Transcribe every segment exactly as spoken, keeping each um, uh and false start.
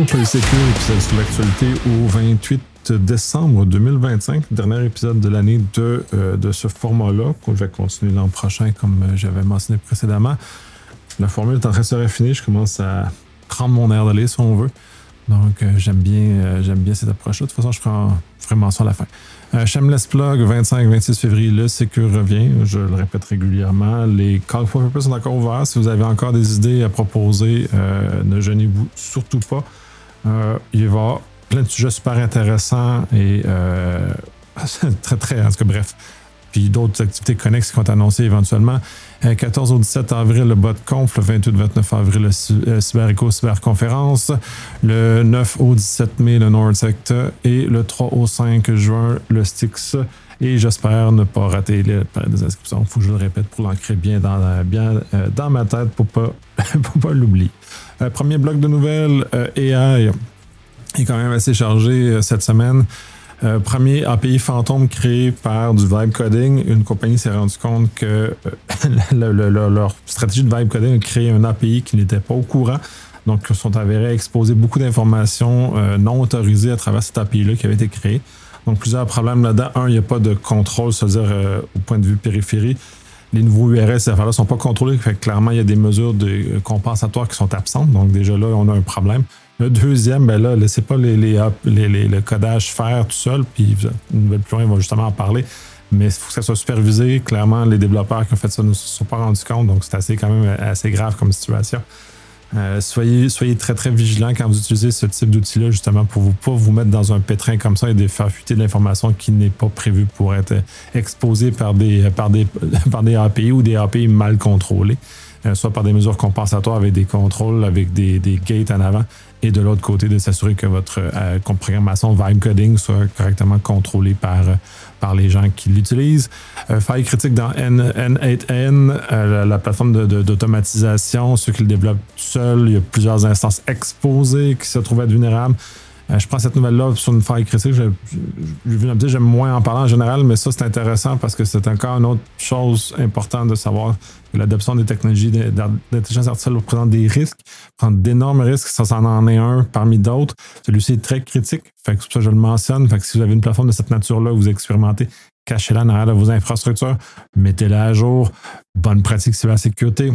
Polysécure, épisode sur l'actualité au vingt-huit décembre deux mille vingt-cinq, dernier épisode de l'année de, euh, de ce format-là, que je vais continuer l'an prochain comme j'avais mentionné précédemment. La formule est en train de se raffiner, je commence à prendre mon air d'aller si on veut. Donc euh, j'aime bien euh, j'aime bien cette approche-là. De toute façon, je ferai, ferai mention à la fin. Euh, Shameless Plug, vingt-cinq vingt-six février, le Secure revient. Je le répète régulièrement. Les Call for Purpose sont encore ouverts. Si vous avez encore des idées à proposer, euh, ne gênez-vous surtout pas. Euh, il va y avoir plein de sujets super intéressants et euh, très, très, en tout cas, bref. Puis d'autres activités connexes qui vont être annoncées éventuellement. Euh, quatorze au dix-sept avril, le BotConf. Le vingt-huit vingt-neuf avril, le euh, CyberEco Cyberconférence. Le neuf au dix-sept mai, le NordSect. Et le trois au cinq juin, le Styx. Et j'espère ne pas rater les périodes des inscriptions. Il faut que je le répète pour l'ancrer bien dans, la, bien, euh, dans ma tête pour ne pas, pour pas l'oublier. Euh, premier bloc de nouvelles, euh, A I est quand même assez chargé euh, cette semaine. Euh, premier A P I fantôme créé par du vibe coding. Une compagnie s'est rendue compte que euh, le, le, le, leur stratégie de vibe coding a créé un A P I qui n'était pas au courant. Donc, ils sont avérés à exposer beaucoup d'informations euh, non autorisées à travers cet A P I-là qui avait été créé. Donc, plusieurs problèmes là-dedans. Un, il n'y a pas de contrôle, c'est-à-dire euh, au point de vue périphérie. Les nouveaux U R L, ces affaires-là ne sont pas contrôlés. Fait que clairement, il y a des mesures de compensatoires qui sont absentes. Donc, déjà là, on a un problème. Le deuxième, ben là, laissez pas les, les, les, les, le codage faire tout seul, puis une nouvelle plus loin, ils vont justement en parler. Mais il faut que ça soit supervisé. Clairement, les développeurs qui ont fait ça ne se sont pas rendus compte, donc c'est assez quand même assez grave comme situation. Euh, soyez, soyez très très vigilants quand vous utilisez ce type d'outil-là, justement, pour ne pas vous mettre dans un pétrin comme ça et de faire fuiter de l'information qui n'est pas prévue pour être exposée par des, par des, par des A P I ou des A P I mal contrôlés. Euh, soit par des mesures compensatoires avec des contrôles, avec des, des gates en avant, et de l'autre côté, de s'assurer que votre euh, programmation vibe coding soit correctement contrôlée par, euh, par les gens qui l'utilisent. Euh, faille critique dans N huit N, euh, la, la plateforme de, de, d'automatisation, ceux qui le développent tout seuls, il y a plusieurs instances exposées qui se trouvent être vulnérables. Euh, je prends cette nouvelle-là sur une faille critique. Je, je, je, j'aime moins en parler en général, mais ça, c'est intéressant parce que c'est encore une autre chose importante de savoir que l'adoption des technologies d'intelligence artificielle représente des risques, prend d'énormes risques. Ça, ça en est un parmi d'autres. Celui-ci est très critique. Fait que c'est pour ça que je le mentionne. Fait que si vous avez une plateforme de cette nature-là, vous expérimentez, cachez-la en arrière de vos infrastructures, mettez-la à jour. Bonne pratique cybersécurité.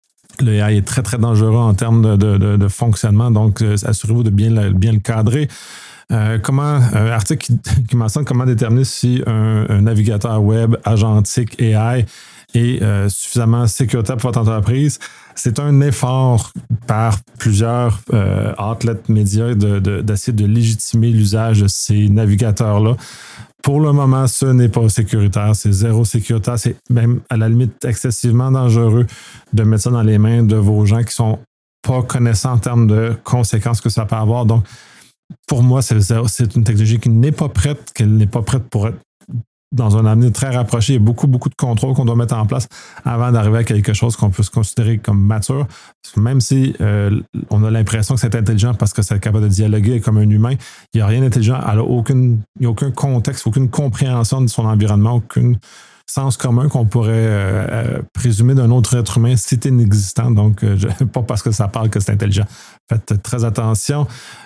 Le A I est très, très dangereux en termes de, de, de, de fonctionnement, donc euh, assurez-vous de bien le, bien le cadrer. Euh, comment, un article qui, qui mentionne comment déterminer si un, un navigateur web agentique A I est euh, suffisamment sécuritaire pour votre entreprise. C'est un effort par plusieurs euh, outlets médias de, de, d'essayer de légitimer l'usage de ces navigateurs-là. Pour le moment, ce n'est pas sécuritaire, c'est zéro sécuritaire, c'est même à la limite excessivement dangereux de mettre ça dans les mains de vos gens qui sont pas connaissants en termes de conséquences que ça peut avoir. Donc, pour moi, c'est, c'est une technologie qui n'est pas prête, qu'elle n'est pas prête pour être dans un avenir très rapproché. Il y a beaucoup, beaucoup de contrôles qu'on doit mettre en place avant d'arriver à quelque chose qu'on peut se considérer comme mature. Parce que même si euh, on a l'impression que c'est intelligent parce que c'est capable de dialoguer comme un humain, il n'y a rien d'intelligent. Elle a aucune, il n'y a aucun contexte, aucune compréhension de son environnement, aucun sens commun qu'on pourrait euh, euh, présumer d'un autre être humain. C'est inexistant. Donc, euh, je, pas parce que ça parle que c'est intelligent. Faites très attention.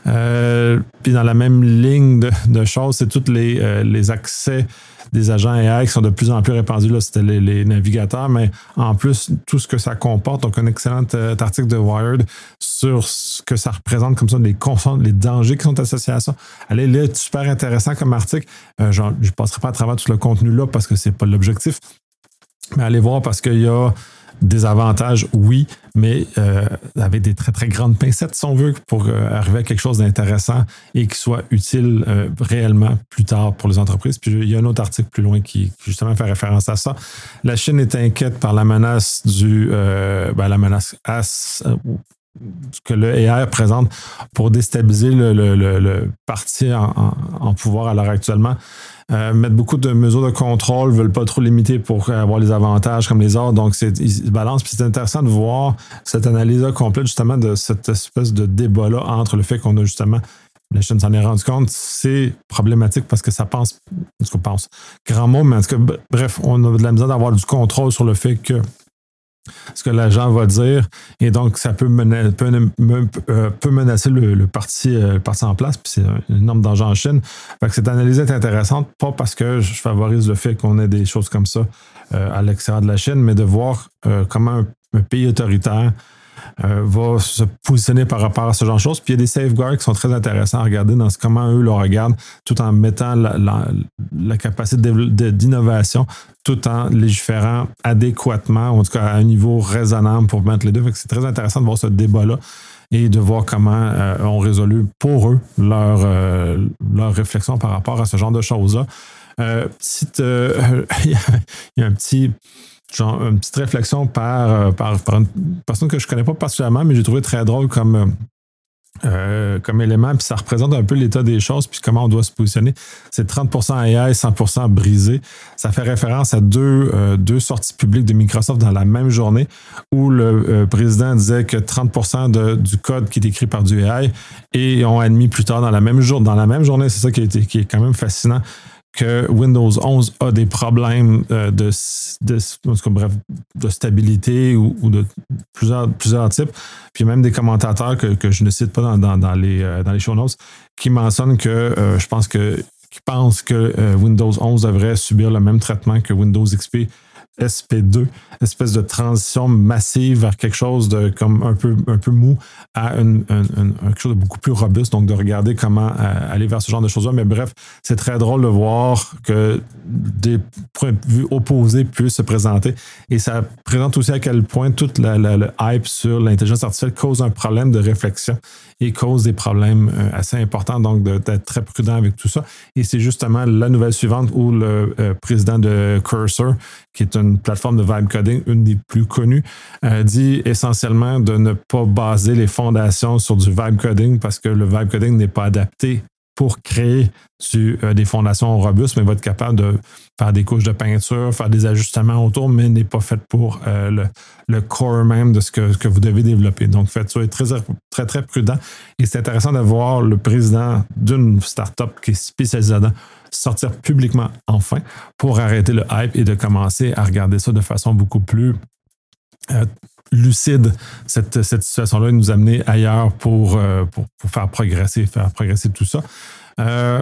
Euh, puis dans la même ligne de, de choses, c'est tous les, euh, les accès des agents A I qui sont de plus en plus répandus. Là, c'était les, les navigateurs, mais en plus, tout ce que ça comporte. Donc, un excellent euh, article de Wired sur ce que ça représente comme ça, les confondre, les dangers qui sont associés à ça. Allez, là, super intéressant comme article. Euh, genre, je ne passerai pas à travers tout le contenu-là parce que ce n'est pas l'objectif. Mais allez voir parce qu'il y a des avantages, oui, mais euh, avec des très, très grandes pincettes, si on veut, pour euh, arriver à quelque chose d'intéressant et qui soit utile euh, réellement plus tard pour les entreprises. Puis il y a un autre article plus loin qui, qui justement fait référence à ça. La Chine est inquiète par la menace du euh, ben, la menace as, euh, que le A I présente pour déstabiliser le, le, le, le parti en, en, en pouvoir à l'heure actuellement. Euh, mettre beaucoup de mesures de contrôle, ne veulent pas trop limiter pour avoir les avantages comme les autres. Donc, c'est, ils se balancent. Puis c'est intéressant de voir cette analyse-là complète, justement, de cette espèce de débat-là entre le fait qu'on a justement, la Chine s'en est rendu compte, c'est problématique parce que ça pense, en tout cas, pense, grand mot, mais en tout cas, bref, on a de la misère d'avoir du contrôle sur le fait que ce que l'agent va dire, et donc ça peut, mena- peut, euh, peut menacer le, le, parti, euh, le parti en place, puis c'est un énorme danger en Chine. Fait que cette analyse est intéressante, pas parce que je favorise le fait qu'on ait des choses comme ça euh, à l'extérieur de la Chine, mais de voir euh, comment un, un pays autoritaire Euh, va se positionner par rapport à ce genre de choses. Puis il y a des safeguards qui sont très intéressants à regarder dans ce, comment eux le regardent, tout en mettant la, la, la capacité de, de, d'innovation, tout en légiférant adéquatement, en tout cas à un niveau raisonnable pour mettre les deux. Fait que c'est très intéressant de voir ce débat-là et de voir comment euh, on résolu pour eux leur, euh, leur réflexion par rapport à ce genre de choses-là. Euh, petite, euh, il y a un petit... Genre, une petite réflexion par, par, par une personne que je ne connais pas particulièrement, mais j'ai trouvé très drôle comme, euh, comme élément, puis ça représente un peu l'état des choses, puis comment on doit se positionner. C'est trente pour cent A I, cent pour cent brisé. Ça fait référence à deux, euh, deux sorties publiques de Microsoft dans la même journée, où le euh, président disait que trente pour cent de, du code qui est écrit par du A I, et ont admis plus tard dans la même, jour, dans la même journée, c'est ça qui, a été, qui est quand même fascinant, que Windows onze a des problèmes euh, de, de, de, bref, de stabilité ou, ou de plusieurs, plusieurs types. Puis même des commentateurs que, que je ne cite pas dans, dans, dans, les, euh, dans les show notes qui mentionnent que euh, je pense que qui pensent que euh, Windows onze devrait subir le même traitement que Windows X P S P deux, espèce de transition massive vers quelque chose de comme un peu, un peu mou à une, une, une, quelque chose de beaucoup plus robuste, donc de regarder comment euh, aller vers ce genre de choses-là. Mais bref, c'est très drôle de voir que des points de vue opposés puissent se présenter, et ça présente aussi à quel point toute la, la, le hype sur l'intelligence artificielle cause un problème de réflexion et cause des problèmes euh, assez importants, donc de, d'être très prudent avec tout ça. Et c'est justement la nouvelle suivante où le euh, président de Cursor, qui est une plateforme de vibe coding, une des plus connues, euh, dit essentiellement de ne pas baser les fondations sur du vibe coding parce que le vibe coding n'est pas adapté pour créer du, euh, des fondations robustes, mais va être capable de faire des couches de peinture, faire des ajustements autour, mais n'est pas fait pour euh, le, le core même de ce que, que vous devez développer. Donc, faites ça, être très, très, très prudent. Et c'est intéressant de voir le président d'une startup qui est spécialisée là-dedans sortir publiquement enfin pour arrêter le hype et de commencer à regarder ça de façon beaucoup plus euh, lucide, cette, cette situation-là, et nous amener ailleurs pour, euh, pour, pour faire progresser, faire progresser tout ça. Euh,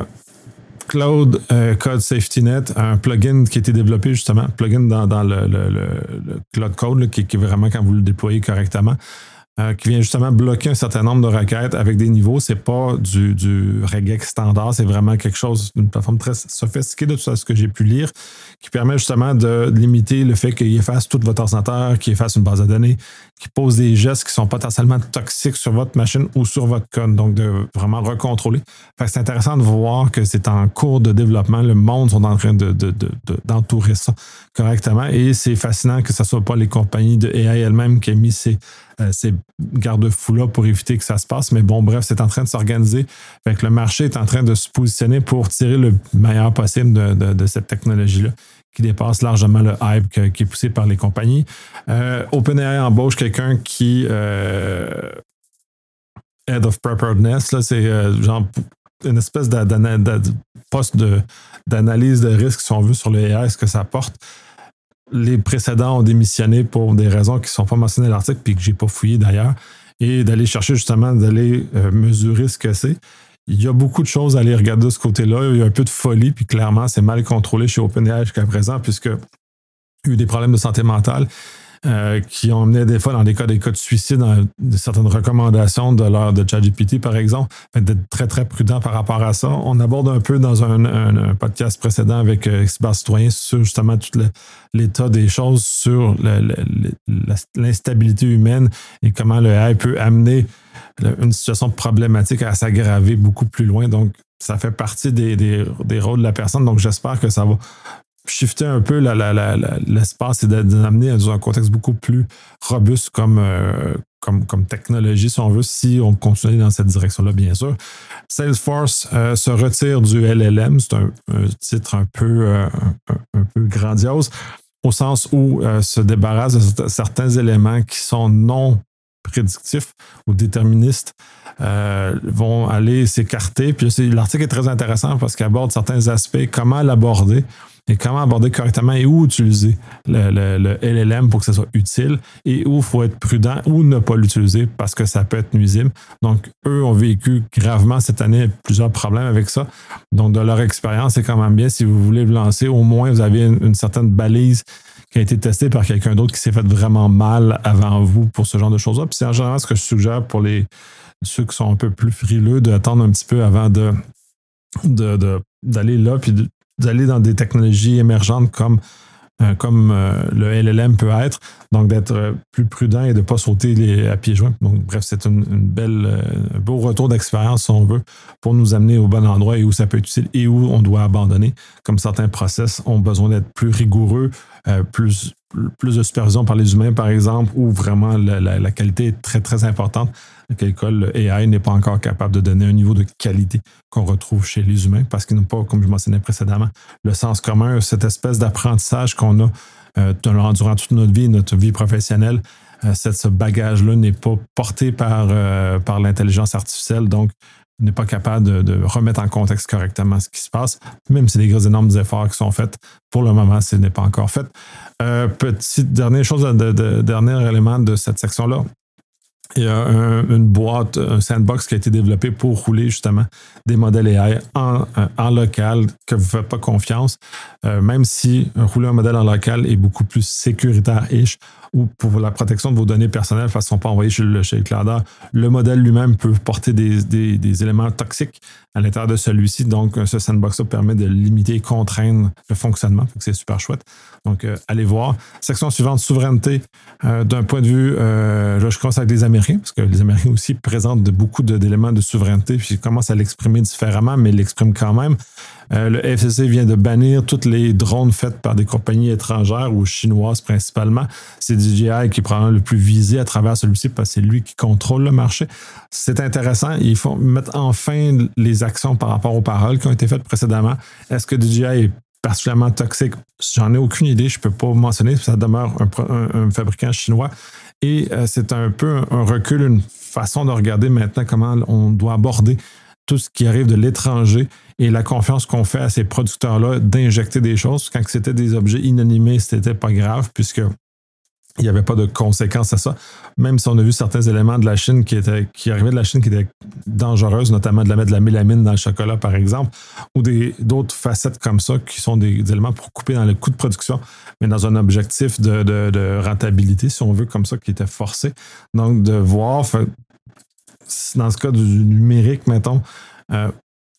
Cloud euh, Code Safety Net, un plugin qui a été développé justement, plugin dans, dans le, le, le, le Cloud Code, là, qui, qui est vraiment quand vous le déployez correctement, euh, qui vient justement bloquer un certain nombre de requêtes avec des niveaux. C'est pas du, du regex standard, c'est vraiment quelque chose, d'une plateforme très sophistiquée de tout ce que j'ai pu lire, qui permet justement de limiter le fait qu'il efface tout votre ordinateur, qu'il efface une base de données, qui pose des gestes qui sont potentiellement toxiques sur votre machine ou sur votre code, donc de vraiment recontrôler. Fait que c'est intéressant de voir que c'est en cours de développement, le monde sont en train de, de, de, de, d'entourer ça correctement, et c'est fascinant que ce ne soit pas les compagnies de A I elles-mêmes qui aient mis ces, euh, ces garde-fous-là pour éviter que ça se passe, mais bon, bref, c'est en train de s'organiser. Fait que le marché est en train de se positionner pour tirer le meilleur possible de, de, de cette technologie-là, qui dépasse largement le hype que, qui est poussé par les compagnies. Euh, OpenAI embauche quelqu'un qui... Euh, Head of Preparedness, là, c'est euh, genre une espèce de, de, de poste de, d'analyse de risque, si on veut, sur le A I, ce que ça apporte. Les précédents ont démissionné pour des raisons qui ne sont pas mentionnées dans l'article, puis que je n'ai pas fouillé d'ailleurs, et d'aller chercher justement, d'aller euh, mesurer ce que c'est. Il y a beaucoup de choses à aller regarder de ce côté-là. Il y a un peu de folie, puis clairement, c'est mal contrôlé chez OpenAI jusqu'à présent, puisque il y a eu des problèmes de santé mentale euh, qui ont amené des fois dans des cas, des cas de suicide, dans de certaines recommandations de l'heure de ChatGPT, par exemple, d'être très, très prudent par rapport à ça. On aborde un peu dans un, un, un podcast précédent avec euh, Cyber Citoyen sur justement tout le, l'état des choses, sur le, le, le, l'instabilité humaine et comment le A I peut amener une situation problématique à s'aggraver beaucoup plus loin. Donc, ça fait partie des, des, des rôles de la personne. Donc, j'espère que ça va shifter un peu la, la, la, la, l'espace et d'amener dans un contexte beaucoup plus robuste comme, euh, comme, comme technologie, si on veut, si on continue dans cette direction-là, bien sûr. Salesforce euh, se retire du L L M. C'est un, un titre un peu, euh, un, un peu grandiose, au sens où euh, se débarrasse de certains éléments qui sont non prédictifs ou déterministes, euh, vont aller s'écarter. Puis c'est, l'article est très intéressant parce qu'il aborde certains aspects, comment l'aborder et comment aborder correctement et où utiliser le, le, le L L M pour que ce soit utile et où il faut être prudent ou ne pas l'utiliser parce que ça peut être nuisible. Donc, eux ont vécu gravement cette année plusieurs problèmes avec ça. Donc, de leur expérience, c'est quand même bien. Si vous voulez vous lancer, au moins, vous avez une, une certaine balise qui a été testée par quelqu'un d'autre qui s'est fait vraiment mal avant vous pour ce genre de choses-là. Puis c'est en général ce que je suggère pour les ceux qui sont un peu plus frileux d'attendre un petit peu avant de, de, de, d'aller là puis de, d'aller dans des technologies émergentes comme, euh, comme euh, le L L M peut être. Donc, d'être plus prudent et de ne pas sauter les, à pieds joints. Donc, bref, c'est une, une belle, euh, un beau retour d'expérience, si on veut, pour nous amener au bon endroit et où ça peut être utile et où on doit abandonner. Comme certains process ont besoin d'être plus rigoureux, euh, plus, plus de supervision par les humains, par exemple, où vraiment la, la, la qualité est très, très importante. À quel cas, le A I n'est pas encore capable de donner un niveau de qualité qu'on retrouve chez les humains parce qu'ils n'ont pas, comme je mentionnais précédemment, le sens commun, cette espèce d'apprentissage qu'on a euh, durant toute notre vie, notre vie professionnelle. Euh, cette, ce bagage-là n'est pas porté par, euh, par l'intelligence artificielle, donc on n'est pas capable de, de remettre en contexte correctement ce qui se passe, même si des gros énormes efforts qui sont faits. Pour le moment, ce n'est pas encore fait. Euh, petite dernière chose, de, de, dernier élément de cette section-là. Il y a un, une boîte, un sandbox qui a été développé pour rouler justement des modèles A I en, en local que vous ne faites pas confiance, euh, même si rouler un modèle en local est beaucoup plus sécuritaire-ish ou pour la protection de vos données personnelles parce qu'ils ne sont pas envoyés chez le, chez le cloudeur. Le modèle lui-même peut porter des, des, des éléments toxiques à l'intérieur de celui-ci. Donc, ce sandbox-là permet de limiter et contraindre le fonctionnement. C'est super chouette. Donc, euh, allez voir. Section suivante, souveraineté. Euh, d'un point de vue, euh, là, je commence avec les Américains, parce que les Américains aussi présentent de, beaucoup de, d'éléments de souveraineté, puis ils commencent à l'exprimer différemment, mais ils l'expriment quand même. Euh, le F C C vient de bannir toutes les drones faites par des compagnies étrangères ou chinoises principalement. C'est D J I qui est probablement le plus visé à travers celui-ci parce que c'est lui qui contrôle le marché. C'est intéressant. Il faut mettre enfin les actions par rapport aux paroles qui ont été faites précédemment. Est-ce que D J I est particulièrement toxique? J'en ai aucune idée. Je ne peux pas vous mentionner. Ça demeure un, un, un fabricant chinois. Et euh, c'est un peu un, un recul, une façon de regarder maintenant comment on doit aborder tout ce qui arrive de l'étranger et la confiance qu'on fait à ces producteurs-là d'injecter des choses. Quand c'était des objets inanimés, c'était pas grave puisque il n'y avait pas de conséquences à ça. Même si on a vu certains éléments de la Chine qui, étaient, qui arrivaient de la Chine qui étaient dangereuses, notamment de la mettre de la mélamine dans le chocolat, par exemple, ou des, d'autres facettes comme ça qui sont des, des éléments pour couper dans le coût de production, mais dans un objectif de, de, de rentabilité, si on veut, comme ça, qui était forcé. Donc, de voir, dans ce cas du numérique, mettons, euh,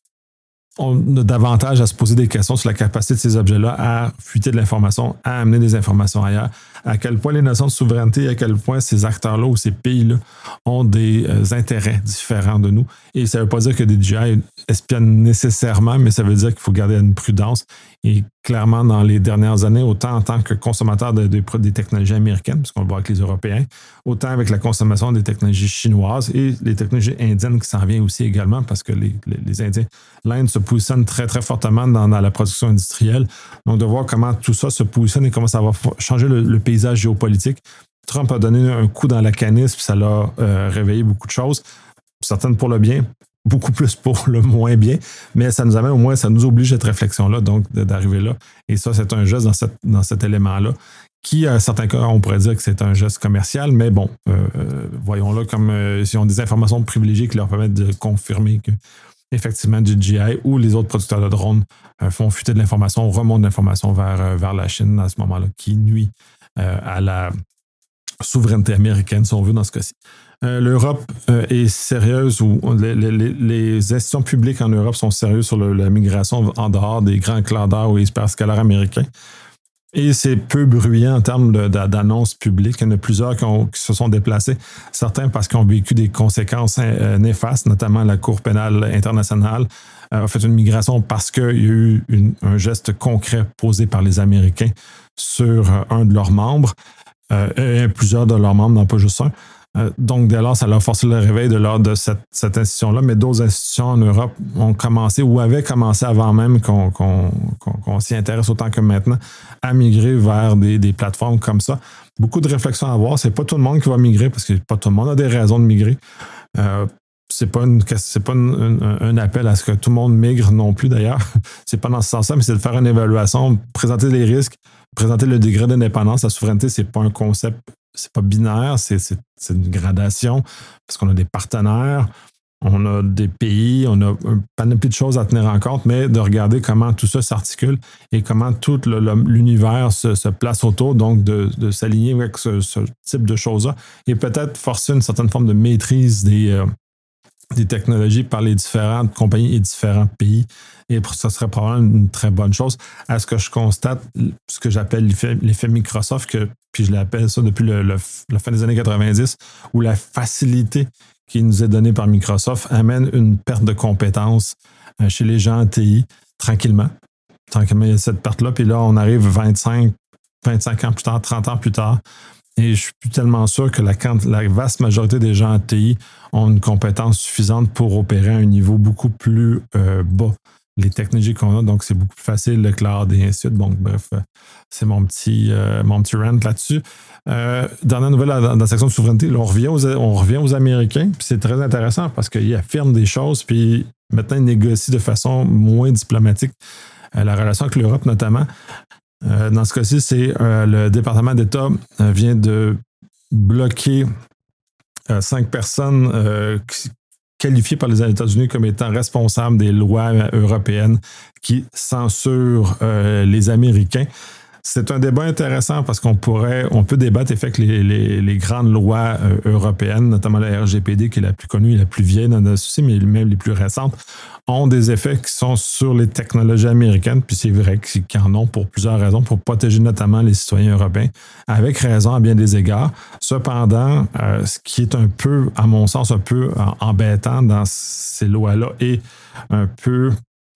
on a davantage à se poser des questions sur la capacité de ces objets-là à fuiter de l'information, à amener des informations ailleurs, à quel point les notions de souveraineté, à quel point ces acteurs-là ou ces pays-là ont des euh, intérêts différents de nous. Et ça ne veut pas dire que D J I espionnent nécessairement, mais ça veut dire qu'il faut garder une prudence. Et clairement, dans les dernières années, autant en tant que consommateur de, de, des technologies américaines, parce qu'on le voit avec les Européens, autant avec la consommation des technologies chinoises et les technologies indiennes qui s'en viennent aussi également, parce que les, les, les Indiens, l'Inde se positionne très, très fortement dans, dans la production industrielle. Donc, de voir comment tout ça se positionne et comment ça va changer le, le paysage géopolitique. Trump a donné un coup dans la canisse, puis ça l'a euh, réveillé beaucoup de choses, certaines pour le bien, beaucoup plus pour le moins bien, mais ça nous amène au moins, ça nous oblige à cette réflexion-là, donc d'arriver là. Et ça, c'est un geste dans, cette, dans cet élément-là, qui, à certains cas, on pourrait dire que c'est un geste commercial, mais bon, euh, voyons-le comme euh, s'ils ont des informations privilégiées qui leur permettent de confirmer que effectivement, D J I ou les autres producteurs de drones euh, font fuiter de l'information, remontent l'information vers, euh, vers la Chine à ce moment-là, qui nuit euh, à la souveraineté américaine, si on veut, dans ce cas-ci. Euh, L'Europe euh, est sérieuse, ou les, les, les institutions publiques en Europe sont sérieuses sur le, la migration en dehors des grands clouders ou hyperscalers américains. Et c'est peu bruyant en termes de, de, d'annonces publiques. Il y en a plusieurs qui, ont, qui se sont déplacés. Certains parce qu'ils ont vécu des conséquences euh, néfastes, notamment la Cour pénale internationale euh, a fait une migration parce qu'il y a eu une, un geste concret posé par les Américains sur euh, un de leurs membres, euh, et plusieurs de leurs membres, non pas juste un. Euh, donc, dès lors, ça leur a forcé le réveil de, leur, de cette, cette institution-là, mais d'autres institutions en Europe ont commencé ou avaient commencé avant même qu'on, qu'on, qu'on, qu'on s'y intéresse autant que maintenant à migrer vers des, des plateformes comme ça. Beaucoup de réflexions à avoir. C'est pas tout le monde qui va migrer parce que pas tout le monde a des raisons de migrer. Euh, c'est pas, une, c'est pas une, une, un appel à ce que tout le monde migre non plus d'ailleurs. C'est pas dans ce sens-là, mais c'est de faire une évaluation, présenter les risques, présenter le degré d'indépendance. La souveraineté, c'est pas un concept, c'est pas binaire, c'est, c'est, c'est une gradation parce qu'on a des partenaires, on a des pays, on a un panoplie de choses à tenir en compte, mais de regarder comment tout ça s'articule et comment tout le, le, l'univers se, se place autour, donc de, de s'aligner avec ce, ce type de choses-là et peut-être forcer une certaine forme de maîtrise des, euh, des technologies par les différentes compagnies et différents pays. Et ça serait probablement une très bonne chose. À ce que je constate, ce que j'appelle l'effet, l'effet Microsoft, que, puis je l'appelle ça depuis le, le, la fin des années quatre-vingt-dix, où la facilité qui nous est donnée par Microsoft amène une perte de compétences chez les gens en T I, tranquillement. Tranquillement, il y a cette perte-là. Puis là, on arrive vingt-cinq, vingt-cinq ans plus tard, trente ans plus tard. Et je suis plus tellement sûr que la, la vaste majorité des gens en T I ont une compétence suffisante pour opérer à un niveau beaucoup plus euh, bas. Les technologies qu'on a, donc c'est beaucoup plus facile, le cloud et ainsi de suite. Donc, bref, c'est mon petit, euh, mon petit rant là-dessus. Euh, dernière nouvelle dans, dans la section de souveraineté, là, on, revient aux, on revient aux Américains, puis c'est très intéressant parce qu'ils affirment des choses, puis maintenant ils négocient de façon moins diplomatique euh, la relation avec l'Europe notamment. Euh, dans ce cas-ci, c'est euh, le département d'État euh, vient de bloquer euh, cinq personnes euh, qui qualifiés par les États-Unis comme étant responsables des lois européennes qui censurent euh, les Américains. C'est un débat intéressant parce qu'on pourrait, on peut débattre effet que les, les, les grandes lois euh, européennes, notamment la R G P D qui est la plus connue et la plus vieille dans le souci, mais même les plus récentes, ont des effets qui sont sur les technologies américaines. Puis c'est vrai qu'ils en ont pour plusieurs raisons, pour protéger notamment les citoyens européens, avec raison à bien des égards. Cependant, euh, ce qui est un peu, à mon sens, un peu embêtant dans ces lois-là et un peu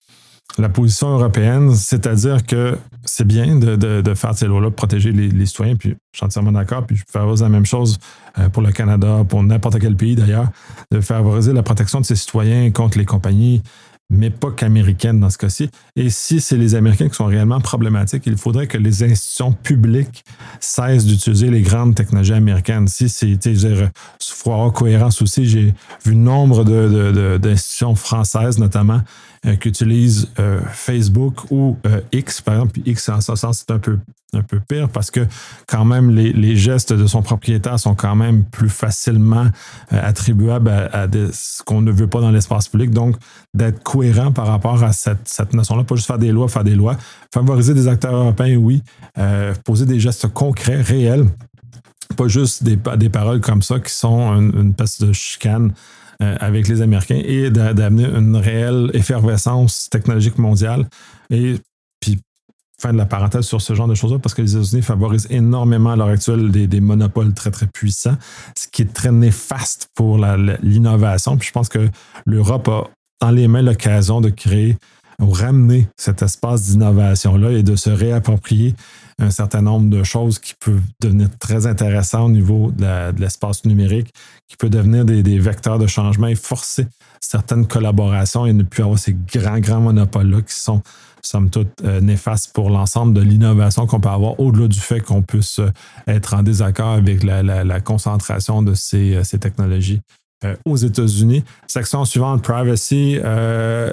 la position européenne, c'est-à-dire que c'est bien de, de, de faire ces lois-là, de protéger les, les citoyens, puis je suis entièrement d'accord, puis je peux favoriser la même chose pour le Canada, pour n'importe quel pays d'ailleurs, de favoriser la protection de ses citoyens contre les compagnies, mais pas qu'américaines dans ce cas-ci. Et si c'est les Américains qui sont réellement problématiques, il faudrait que les institutions publiques cessent d'utiliser les grandes technologies américaines. Si c'est, tu sais, il faut avoir cohérence aussi. J'ai vu nombre de, de, de, d'institutions françaises, notamment, euh, qui utilisent euh, Facebook ou euh, X, par exemple. Puis X, en ce sens, c'est un peu, un peu pire parce que quand même, les, les gestes de son propriétaire sont quand même plus facilement euh, attribuables à, à des, ce qu'on ne veut pas dans l'espace public. Donc, d'être cohérent par rapport à cette, cette notion-là, pas juste faire des lois, faire des lois, favoriser des acteurs européens, oui, euh, poser des gestes concrets, réels, pas juste des, des paroles comme ça qui sont une, une espèce de chicane euh, avec les Américains et d'amener une réelle effervescence technologique mondiale. Et puis, fin de la parenthèse sur ce genre de choses-là, parce que les États-Unis favorisent énormément à l'heure actuelle des, des monopoles très, très puissants, ce qui est très néfaste pour la, la, l'innovation. Puis je pense que l'Europe a dans les mains l'occasion de créer ou ramener cet espace d'innovation-là et de se réapproprier un certain nombre de choses qui peuvent devenir très intéressantes au niveau de, la, de l'espace numérique, qui peut devenir des, des vecteurs de changement et forcer certaines collaborations et ne plus avoir ces grands, grands monopoles-là qui sont, somme toute, euh, néfastes pour l'ensemble de l'innovation qu'on peut avoir, au-delà du fait qu'on puisse être en désaccord avec la, la, la concentration de ces, ces technologies euh, aux États-Unis. Section suivante, Privacy. Euh,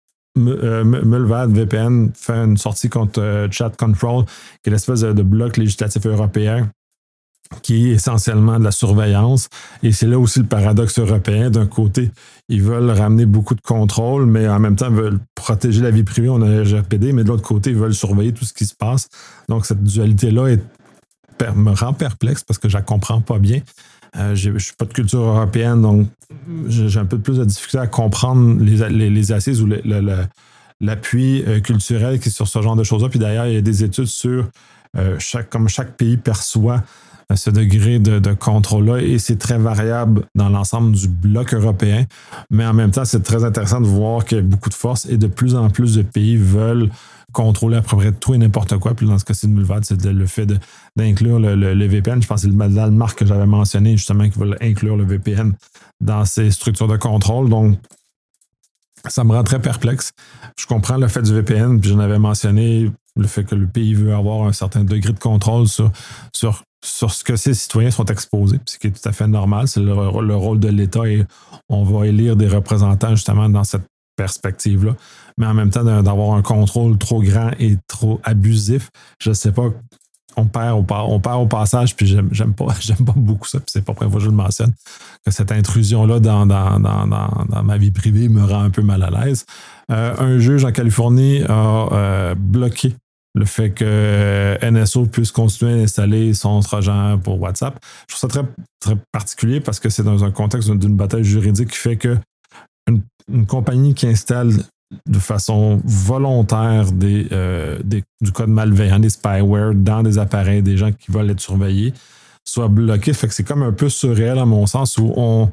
Mullvad V P N fait une sortie contre euh, Chat Control, qui est l'espèce de, de bloc législatif européen qui est essentiellement de la surveillance. Et c'est là aussi le paradoxe européen. D'un côté, ils veulent ramener beaucoup de contrôle, mais en même temps, ils veulent protéger la vie privée. On a le R G P D, mais de l'autre côté, ils veulent surveiller tout ce qui se passe. Donc, cette dualité-là est, me rend perplexe parce que je la comprends pas bien. Euh, je ne suis pas de culture européenne, donc j'ai un peu plus de difficulté à comprendre les, les, les assises ou le, le, le, l'appui euh, culturel qui est sur ce genre de choses-là. Puis d'ailleurs, il y a des études sur euh, chaque, comme chaque pays perçoit euh, ce degré de, de contrôle-là et c'est très variable dans l'ensemble du bloc européen. Mais en même temps, c'est très intéressant de voir qu'il y a beaucoup de force et de plus en plus de pays veulent contrôler à peu près tout et n'importe quoi. Puis dans ce cas-ci de Mullvad, c'est le fait de, d'inclure le, le, le V P N. Je pense que c'est le Danemark que j'avais mentionné, justement, qui veut inclure le V P N dans ses structures de contrôle. Donc, ça me rend très perplexe. Je comprends le fait du V P N, puis j'en avais mentionné le fait que le pays veut avoir un certain degré de contrôle sur, sur sur ce que ces citoyens sont exposés, ce qui est tout à fait normal. C'est le, le rôle de l'État et on va élire des représentants justement dans cette perspective-là. Mais en même temps, d'avoir un contrôle trop grand et trop abusif, je ne sais pas, on perd, au, on perd au passage, puis j'aime, j'aime, pas, j'aime pas beaucoup ça, puis c'est pas la première fois que je le mentionne, que cette intrusion-là dans, dans, dans, dans, dans ma vie privée me rend un peu mal à l'aise. Euh, un juge en Californie a euh, bloqué le fait que N S O puisse continuer à installer son trojan pour WhatsApp. Je trouve ça très, très particulier parce que c'est dans un contexte d'une bataille juridique qui fait que une, une compagnie qui installe de façon volontaire des, euh, des, du code malveillant, des spyware dans des appareils, des gens qui veulent être surveillés, soit bloqué. Fait que c'est comme un peu surréel à mon sens où on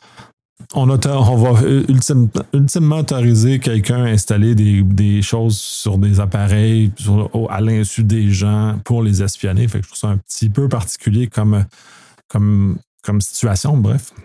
On, autor, on va ultime, ultimement autoriser quelqu'un à installer des, des choses sur des appareils sur, à l'insu des gens pour les espionner. Fait que je trouve ça un petit peu particulier comme, comme, comme situation. Bref.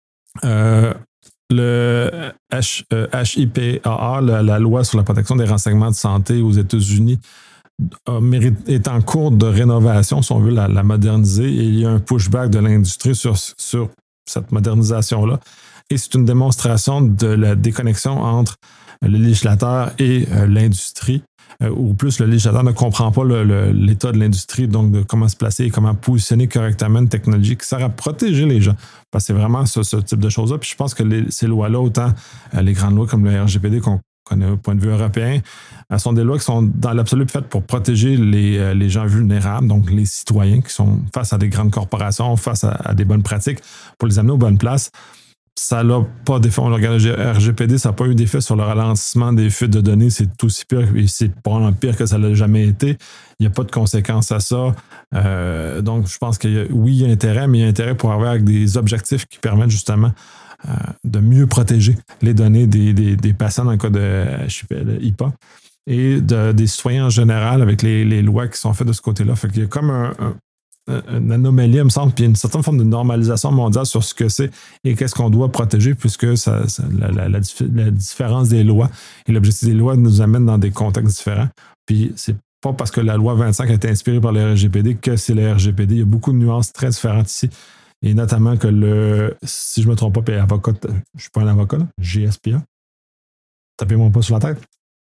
Euh, le H, euh, H I P A A, la, la loi sur la protection des renseignements de santé aux États-Unis, a mérite, est en cours de rénovation, si on veut la, la moderniser. Et il y a un pushback de l'industrie sur, sur cette modernisation-là. Et c'est une démonstration de la déconnexion entre le législateur et euh, l'industrie, euh, ou plus le législateur ne comprend pas le, le, l'état de l'industrie, donc de comment se placer et comment positionner correctement une technologie qui sert à protéger les gens. Parce que c'est vraiment ce, ce type de choses-là. Puis je pense que les, ces lois-là, autant euh, les grandes lois comme le R G P D qu'on connaît au point de vue européen, elles sont des lois qui sont dans l'absolu faites pour protéger les, euh, les gens vulnérables, donc les citoyens qui sont face à des grandes corporations, face à, à des bonnes pratiques, pour les amener aux bonnes places. Ça n'a pas d'effet. On regarde le R G P D, ça n'a pas eu d'effet sur le ralentissement des fuites de données. C'est aussi pire, et c'est probablement pire que ça ne l'a jamais été. Il n'y a pas de conséquences à ça. Euh, donc, je pense que oui, il y a intérêt, mais il y a intérêt pour avoir avec des objectifs qui permettent justement euh, de mieux protéger les données des, des, des patients dans le cas de I P A et de, des citoyens en général avec les, les lois qui sont faites de ce côté-là. Fait qu'il y a comme un, un une anomalie, il me semble, puis une certaine forme de normalisation mondiale sur ce que c'est et qu'est-ce qu'on doit protéger, puisque ça, ça, la, la, la, la différence des lois et l'objectif des lois nous amène dans des contextes différents. Puis c'est pas parce que la loi vingt-cinq a été inspirée par le R G P D que c'est le R G P D. Il y a beaucoup de nuances très différentes ici. Et notamment que le, si je ne me trompe pas, puis avocat, je ne suis pas un avocat, là, G S P A, tapez-moi pas sur la tête.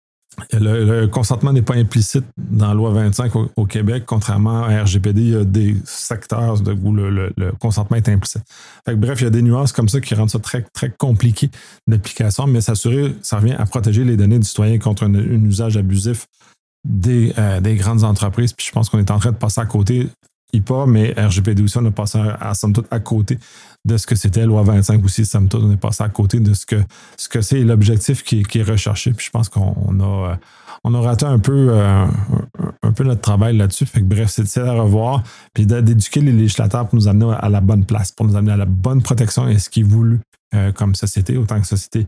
Le, le consentement n'est pas implicite dans la loi vingt-cinq au, au Québec, contrairement à R G P D, il y a des secteurs de, où le, le, le consentement est implicite. Fait que, bref, il y a des nuances comme ça qui rendent ça très, très compliqué d'application, mais s'assurer, ça revient à protéger les données du citoyen contre un, un usage abusif des, euh, des grandes entreprises. Puis je pense qu'on est en train de passer à côté, I P A, mais R G P D aussi, on a passé à, à somme toute à côté de ce que c'était, loi vingt-cinq aussi, somme toute, on est passé à côté de ce que, ce que c'est l'objectif qui, qui est recherché. Puis je pense qu'on on a, on a raté un peu, euh, un, un peu notre travail là-dessus. Fait que bref, c'est, c'est à revoir. Puis d'éduquer les législateurs pour nous amener à la bonne place, pour nous amener à la bonne protection et ce qui est voulu euh, comme société, autant que société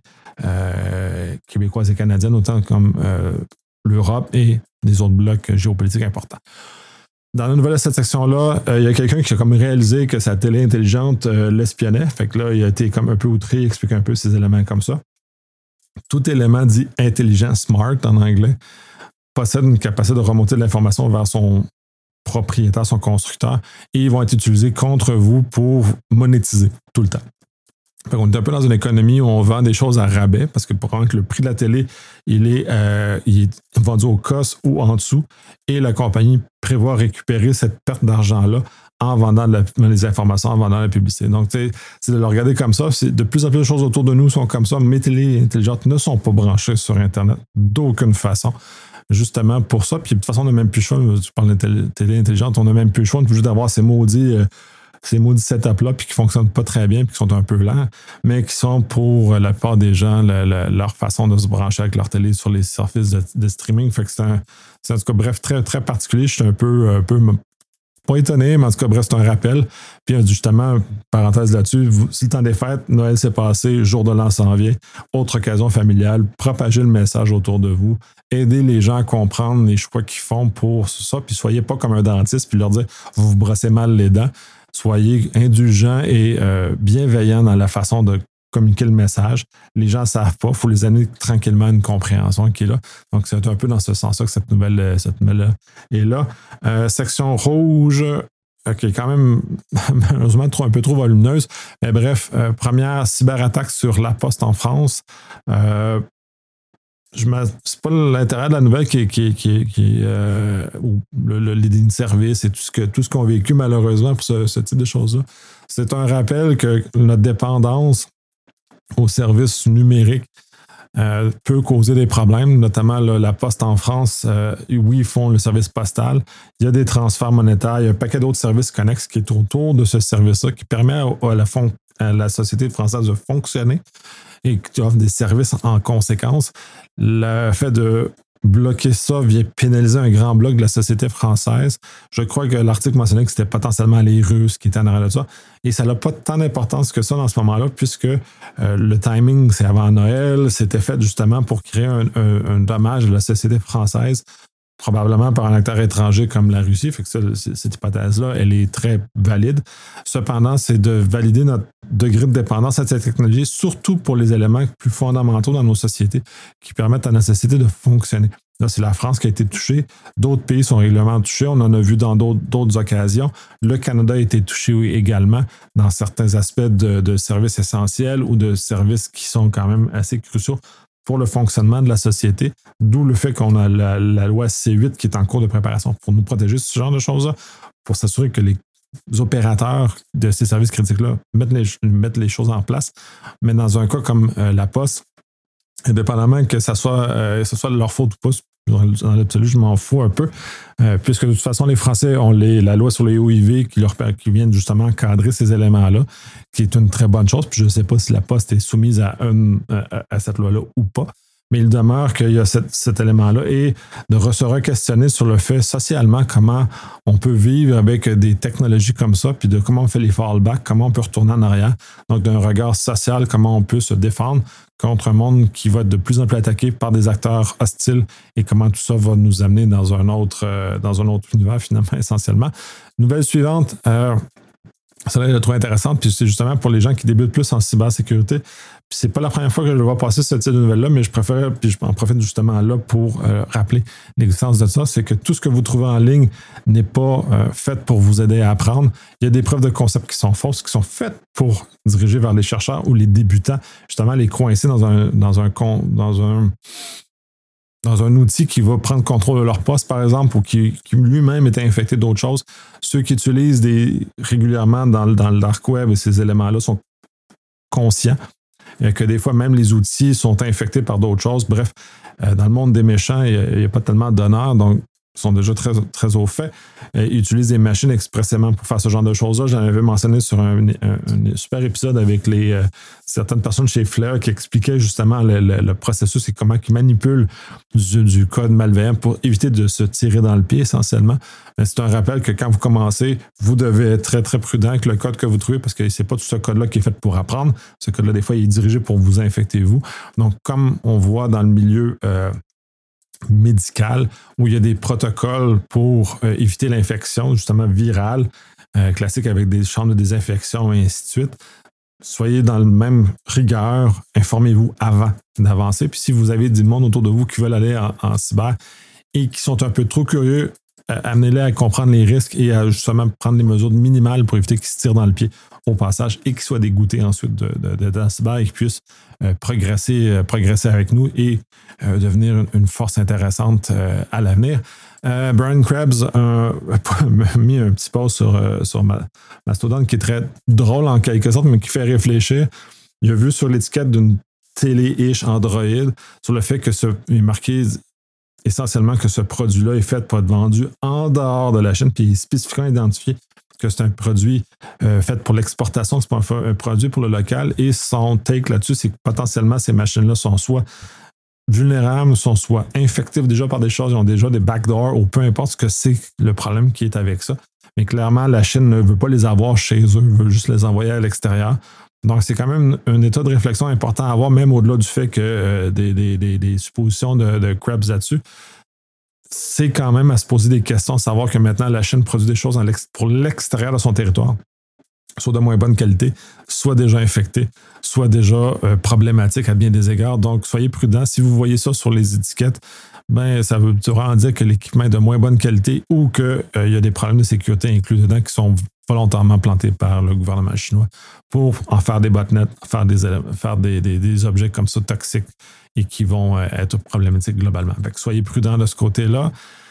euh, québécoise et canadienne, autant comme euh, l'Europe et les autres blocs géopolitiques importants. Dans la nouvelle cette section-là, il euh, y a quelqu'un qui a comme réalisé que sa télé intelligente euh, l'espionnait. Fait que là, il a été comme un peu outré, il explique un peu ces éléments comme ça. Tout élément dit intelligent, smart en anglais, possède une capacité de remonter de l'information vers son propriétaire, son constructeur, et ils vont être utilisés contre vous pour monétiser tout le temps. On est un peu dans une économie où on vend des choses à rabais parce que probablement que le prix de la télé, il est, euh, il est vendu au cost ou en dessous et la compagnie prévoit récupérer cette perte d'argent-là en vendant de la, les informations, en vendant la publicité. Donc, c'est de le regarder comme ça. C'est, de plus en plus de choses autour de nous sont comme ça. Mes télés intelligentes ne sont pas branchées sur Internet d'aucune façon. Justement pour ça. Puis de toute façon, on n'a même plus le choix. Tu parles de télé, télé intelligente, on n'a même plus le choix. On est obligé d'avoir ces maudits... Euh, ces maudits setups-là, puis qui ne fonctionnent pas très bien, puis qui sont un peu lents, mais qui sont pour la plupart des gens le, le, leur façon de se brancher avec leur télé sur les services de, de streaming. Fait que c'est, un, c'est en tout cas, bref, très, très particulier. Je suis un peu, un peu pas étonné, mais en tout cas, bref, c'est un rappel. Puis justement, parenthèse là-dessus, vous, si le temps des fêtes, Noël s'est passé, jour de l'an s'en vient, autre occasion familiale, propagez le message autour de vous, aidez les gens à comprendre les choix qu'ils font pour ça, puis soyez pas comme un dentiste, puis leur dire, vous vous brossez mal les dents. Soyez indulgents et euh, bienveillants dans la façon de communiquer le message. Les gens ne savent pas, il faut les amener tranquillement à une compréhension qui est là. Donc, c'est un peu dans ce sens-là que cette nouvelle, cette nouvelle est là. Euh, section rouge, euh, qui est quand même malheureusement trop, un peu trop volumineuse. Mais bref, euh, première cyberattaque sur La Poste en France. Euh, je me, c'est pas l'intérêt de la nouvelle qui est, qui est, qui est, qui est euh, le, le leading service et tout ce, que, tout ce qu'on a vécu malheureusement pour ce, ce type de choses-là. C'est un rappel que notre dépendance aux services numériques euh, peut causer des problèmes, notamment là, La Poste en France. Euh, oui, ils font le service postal. Il y a des transferts monétaires. Il y a un paquet d'autres services connexes qui est autour de ce service-là qui permet à, à, la, fon- à la société française de fonctionner et qui offre des services en conséquence. Le fait de bloquer ça vient pénaliser un grand bloc de la société française. Je crois que l'article mentionnait que c'était potentiellement les Russes qui étaient en arrière de ça. Et ça n'a pas tant d'importance que ça dans ce moment-là, puisque euh, le timing, c'est avant Noël. C'était fait justement pour créer un, un, un dommage à la société française, probablement par un acteur étranger comme la Russie. Fait que ça, cette hypothèse-là, elle est très valide. Cependant, c'est de valider notre degré de dépendance à cette technologie, surtout pour les éléments plus fondamentaux dans nos sociétés qui permettent à notre société de fonctionner. Là, c'est la France qui a été touchée. D'autres pays sont régulièrement touchés. On en a vu dans d'autres, d'autres occasions. Le Canada a été touché également dans certains aspects de, de services essentiels ou de services qui sont quand même assez cruciaux pour le fonctionnement de la société, d'où le fait qu'on a la, la loi C huit qui est en cours de préparation pour nous protéger ce genre de choses-là, pour s'assurer que les opérateurs de ces services critiques-là mettent les, mettent les choses en place. Mais dans un cas comme euh, La Poste, indépendamment que ça soit, euh, ça soit de leur faute ou pas, dans l'absolu, je m'en fous un peu, euh, puisque de toute façon, les Français ont les, la loi sur les O I V qui, leur, qui viennent justement cadrer ces éléments-là, qui est une très bonne chose. Puis je ne sais pas si La Poste est soumise à, une, à, à cette loi-là ou pas, mais il demeure qu'il y a cette, cet élément-là et de se re-questionner sur le fait socialement comment on peut vivre avec des technologies comme ça, puis de comment on fait les fallbacks, comment on peut retourner en arrière. Donc d'un regard social, comment on peut se défendre contre un monde qui va être de plus en plus attaqué par des acteurs hostiles et comment tout ça va nous amener dans un autre, euh, dans un autre univers finalement essentiellement. Nouvelle suivante, euh, celle-là, je la trouve intéressante, puis c'est justement pour les gens qui débutent plus en cybersécurité. Puis c'est pas la première fois que je vais passer ce type de nouvelle-là, mais je préfère, puis je en profite justement là pour euh, rappeler l'existence de ça, c'est que tout ce que vous trouvez en ligne n'est pas euh, fait pour vous aider à apprendre. Il y a des preuves de concept qui sont fausses, qui sont faites pour diriger vers les chercheurs ou les débutants, justement les coincer dans un dans un dans un dans un outil qui va prendre contrôle de leur poste, par exemple, ou qui, qui lui-même est infecté d'autres choses. Ceux qui utilisent des, régulièrement dans, dans le dark web et ces éléments-là sont conscients que des fois, même les outils sont infectés par d'autres choses. Bref, euh, dans le monde des méchants, il n'y a, a pas tellement d'honneur, donc ils sont déjà très, très au fait. Euh, ils utilisent des machines expressément pour faire ce genre de choses-là. J'en avais mentionné sur un, un, un super épisode avec les, euh, certaines personnes chez Flair qui expliquaient justement le, le, le processus et comment ils manipulent du, du code malveillant pour éviter de se tirer dans le pied essentiellement. Mais c'est un rappel que quand vous commencez, vous devez être très, très prudent avec le code que vous trouvez parce que c'est pas tout ce code-là qui est fait pour apprendre. Ce code-là, des fois, il est dirigé pour vous infecter vous. Donc, comme on voit dans le milieu euh, médical, où il y a des protocoles pour euh, éviter l'infection, justement virale, euh, classique avec des chambres de désinfection et ainsi de suite. Soyez dans le même rigueur, informez-vous avant d'avancer. Puis si vous avez du monde autour de vous qui veulent aller en, en cyber et qui sont un peu trop curieux, euh, amenez-les à comprendre les risques et à justement prendre les mesures minimales pour éviter qu'ils se tirent dans le pied au passage et qu'ils soient dégoûtés ensuite de, de, de, de la cyber et qu'ils puissent euh, progresser, euh, progresser avec nous et euh, devenir une, une force intéressante euh, à l'avenir. Euh, Brian Krebs a mis un petit post sur, euh, sur Mastodon qui est très drôle en quelque sorte, mais qui fait réfléchir. Il a vu sur l'étiquette d'une télé-ish Android sur le fait que ce, il est marqué essentiellement que ce produit-là est fait pour être vendu en dehors de la Chine, puis il est spécifiquement identifié que c'est un produit euh, fait pour l'exportation, que c'est pas un, un produit pour le local. Et son take là-dessus, c'est que potentiellement ces machines-là sont soit vulnérables, sont soit infectives déjà par des choses, ils ont déjà des backdoors, ou peu importe ce que c'est le problème qui est avec ça. Mais clairement, la Chine ne veut pas les avoir chez eux, veut juste les envoyer à l'extérieur. Donc, c'est quand même un état de réflexion important à avoir, même au-delà du fait que euh, des, des, des, des suppositions de, de Krebs là-dessus. C'est quand même à se poser des questions, savoir que maintenant la Chine produit des choses en l'ex- pour l'extérieur de son territoire. soit de moins bonne qualité, soit déjà infectés, soit déjà euh, problématiques à bien des égards. Donc, soyez prudents. Si vous voyez ça sur les étiquettes, ben, ça veut vraiment dire que l'équipement est de moins bonne qualité ou qu'il euh, y a des problèmes de sécurité inclus dedans qui sont volontairement plantés par le gouvernement chinois pour en faire des botnets, faire des, faire des, des, des objets comme ça toxiques et qui vont euh, être problématiques globalement. Donc, soyez prudents de ce côté-là.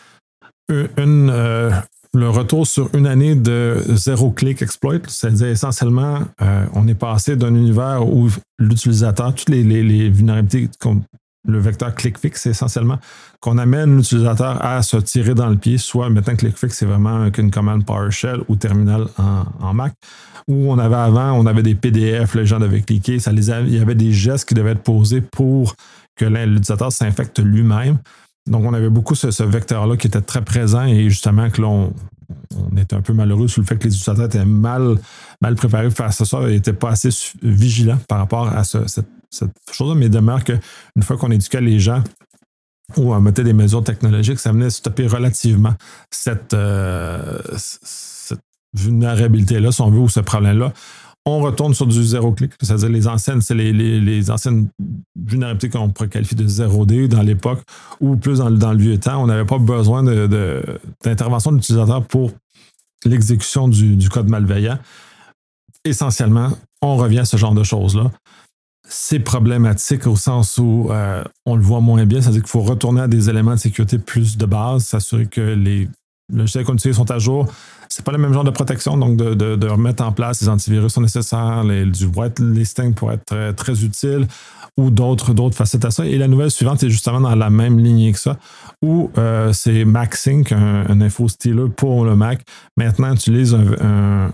Une, une euh, le retour sur une année de zéro-click exploit, c'est-à-dire essentiellement, euh, on est passé d'un univers où l'utilisateur, toutes les, les, les vulnérabilités comme le vecteur ClickFix, c'est essentiellement qu'on amène l'utilisateur à se tirer dans le pied, soit maintenant ClickFix, c'est vraiment qu'une commande PowerShell ou terminal en, en Mac, où on avait avant, on avait des P D F, les gens devaient cliquer, ça les avait, il y avait des gestes qui devaient être posés pour que l'utilisateur s'infecte lui-même. Donc, on avait beaucoup ce, ce vecteur-là qui était très présent et justement que là, on, on était un peu malheureux sur le fait que les utilisateurs étaient mal, mal préparés face à ça et n'étaient pas assez vigilants par rapport à ce, cette, cette chose-là. Mais il demeure qu'une fois qu'on éduquait les gens ou on mettait des mesures technologiques, ça venait stopper relativement cette, euh, cette vulnérabilité-là, si on veut, ou ce problème-là. On retourne sur du zéro-clic, c'est-à-dire les anciennes, c'est les, les, les anciennes vulnérabilités qu'on pourrait qualifier de zéro D dans l'époque, ou plus dans, dans le vieux temps, on n'avait pas besoin de, de, d'intervention de l'utilisateur pour l'exécution du, du code malveillant. Essentiellement, on revient à ce genre de choses-là. C'est problématique au sens où euh, on le voit moins bien, c'est-à-dire qu'il faut retourner à des éléments de sécurité plus de base, s'assurer que les logiciels qu'on utilise sont à jour. C'est pas le même genre de protection, donc de, de, de remettre en place les antivirus sont nécessaires, les, du whitelisting pour être très, très utile, ou d'autres, d'autres facettes à ça. Et la nouvelle suivante est justement dans la même lignée que ça, où euh, c'est MacSync, un, un info stealer pour le Mac, maintenant utilise un, un,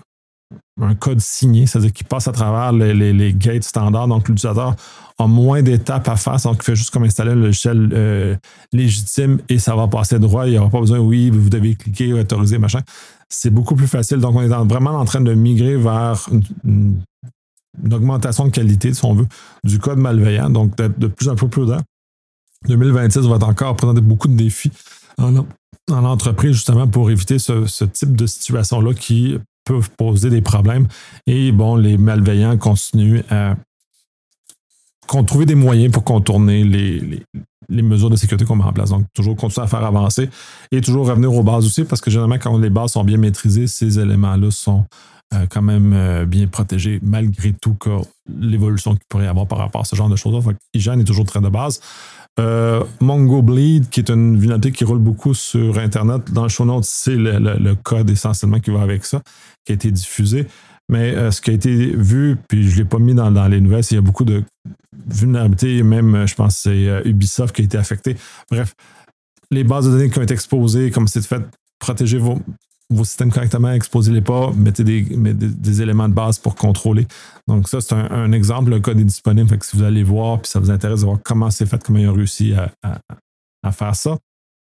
un code signé, c'est-à-dire qu'il passe à travers les, les, les gates standards, donc l'utilisateur a moins d'étapes à faire, donc il fait juste comme installer le logiciel euh, légitime et ça va passer droit, il n'y aura pas besoin, oui, vous devez cliquer, autoriser, machin. C'est beaucoup plus facile, donc on est en, vraiment en train de migrer vers une, une, une augmentation de qualité, si on veut, du code malveillant, donc d'être de plus en plus prudent. deux mille vingt-six va être encore présenter beaucoup de défis en, en entreprise, justement, pour éviter ce, ce type de situation-là qui peuvent poser des problèmes. Et bon, les malveillants continuent à trouver des moyens pour contourner les, les, les mesures de sécurité qu'on met en place. Donc, toujours continuer à faire avancer et toujours revenir aux bases aussi, parce que généralement, quand les bases sont bien maîtrisées, ces éléments-là sont euh, quand même euh, bien protégés, malgré tout que l'évolution qu'il pourrait y avoir par rapport à ce genre de choses-là. Fait que Hygiène est toujours très de base. Euh, MongoBleed, qui est une vulnérabilité qui roule beaucoup sur Internet. Dans le show notes, c'est le, le, le code essentiellement qui va avec ça, qui a été diffusé. Mais euh, ce qui a été vu, puis je ne l'ai pas mis dans, dans les nouvelles, c'est qu'il y a beaucoup de vulnérabilités, même, je pense, c'est euh, Ubisoft qui a été affecté. Bref, les bases de données qui ont été exposées, comme c'est fait, protégez vos, vos systèmes correctement, exposez-les pas, mettez des, mettez des éléments de base pour contrôler. Donc ça, c'est un, un exemple, le code est disponible, fait que si vous allez voir, puis ça vous intéresse de voir comment c'est fait, comment ils ont réussi à, à, à faire ça.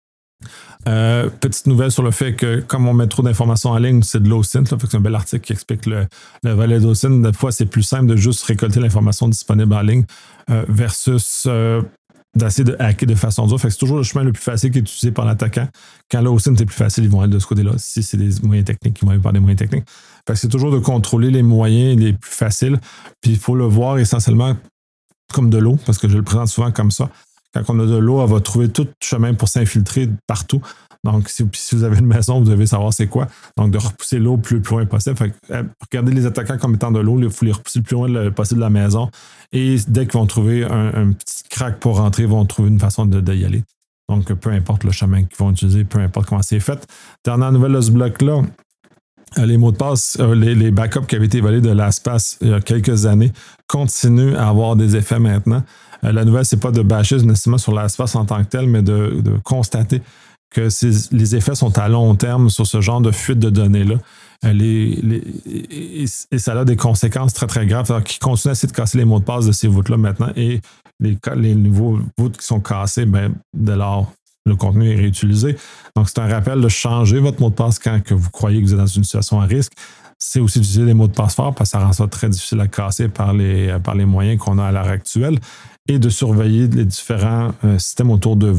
Euh, petite nouvelle sur le fait que comme on met trop d'informations en ligne, c'est de l'O S I N T, là, fait que c'est un bel article qui explique le, le volet d'O S I N T. Des fois, c'est plus simple de juste récolter l'information disponible en ligne euh, versus euh, d'essayer de hacker de façon dure. Fait que c'est toujours le chemin le plus facile qui est utilisé par l'attaquant. Quand l'O S I N T est plus facile, ils vont aller de ce côté-là. Si c'est des moyens techniques, ils vont aller par des moyens techniques. Fait que c'est toujours de contrôler les moyens les plus faciles. Puis il faut le voir essentiellement comme de l'eau, parce que je le présente souvent comme ça. Quand on a de l'eau, elle va trouver tout chemin pour s'infiltrer partout. Donc, si, si vous avez une maison, vous devez savoir c'est quoi. Donc, de repousser l'eau le plus, plus loin possible. Fait que, regardez les attaquants comme étant de l'eau, il faut les repousser le plus loin possible de la maison. Et dès qu'ils vont trouver un, un petit crack pour rentrer, ils vont trouver une façon de, de y aller. Donc, peu importe le chemin qu'ils vont utiliser, peu importe comment c'est fait. Dernière nouvelle de ce bloc-là, les mots de passe, les, les backups qui avaient été volés de LastPass il y a quelques années continuent à avoir des effets maintenant. La nouvelle, c'est pas de bâcher nécessairement sur LastPass en tant que tel, mais de, de constater que ces, les effets sont à long terme sur ce genre de fuite de données-là. Les, les, et, et ça a des conséquences très, très graves. Alors, qui continuent à essayer de casser les mots de passe de ces voûtes-là maintenant et les, les nouveaux voûtes qui sont cassés, ben, dès lors, le contenu est réutilisé. Donc, c'est un rappel de changer votre mot de passe quand que vous croyez que vous êtes dans une situation à risque. C'est aussi d'utiliser des mots de passe forts parce que ça rend ça très difficile à casser par les, par les moyens qu'on a à l'heure actuelle et de surveiller les différents euh, systèmes autour de vous.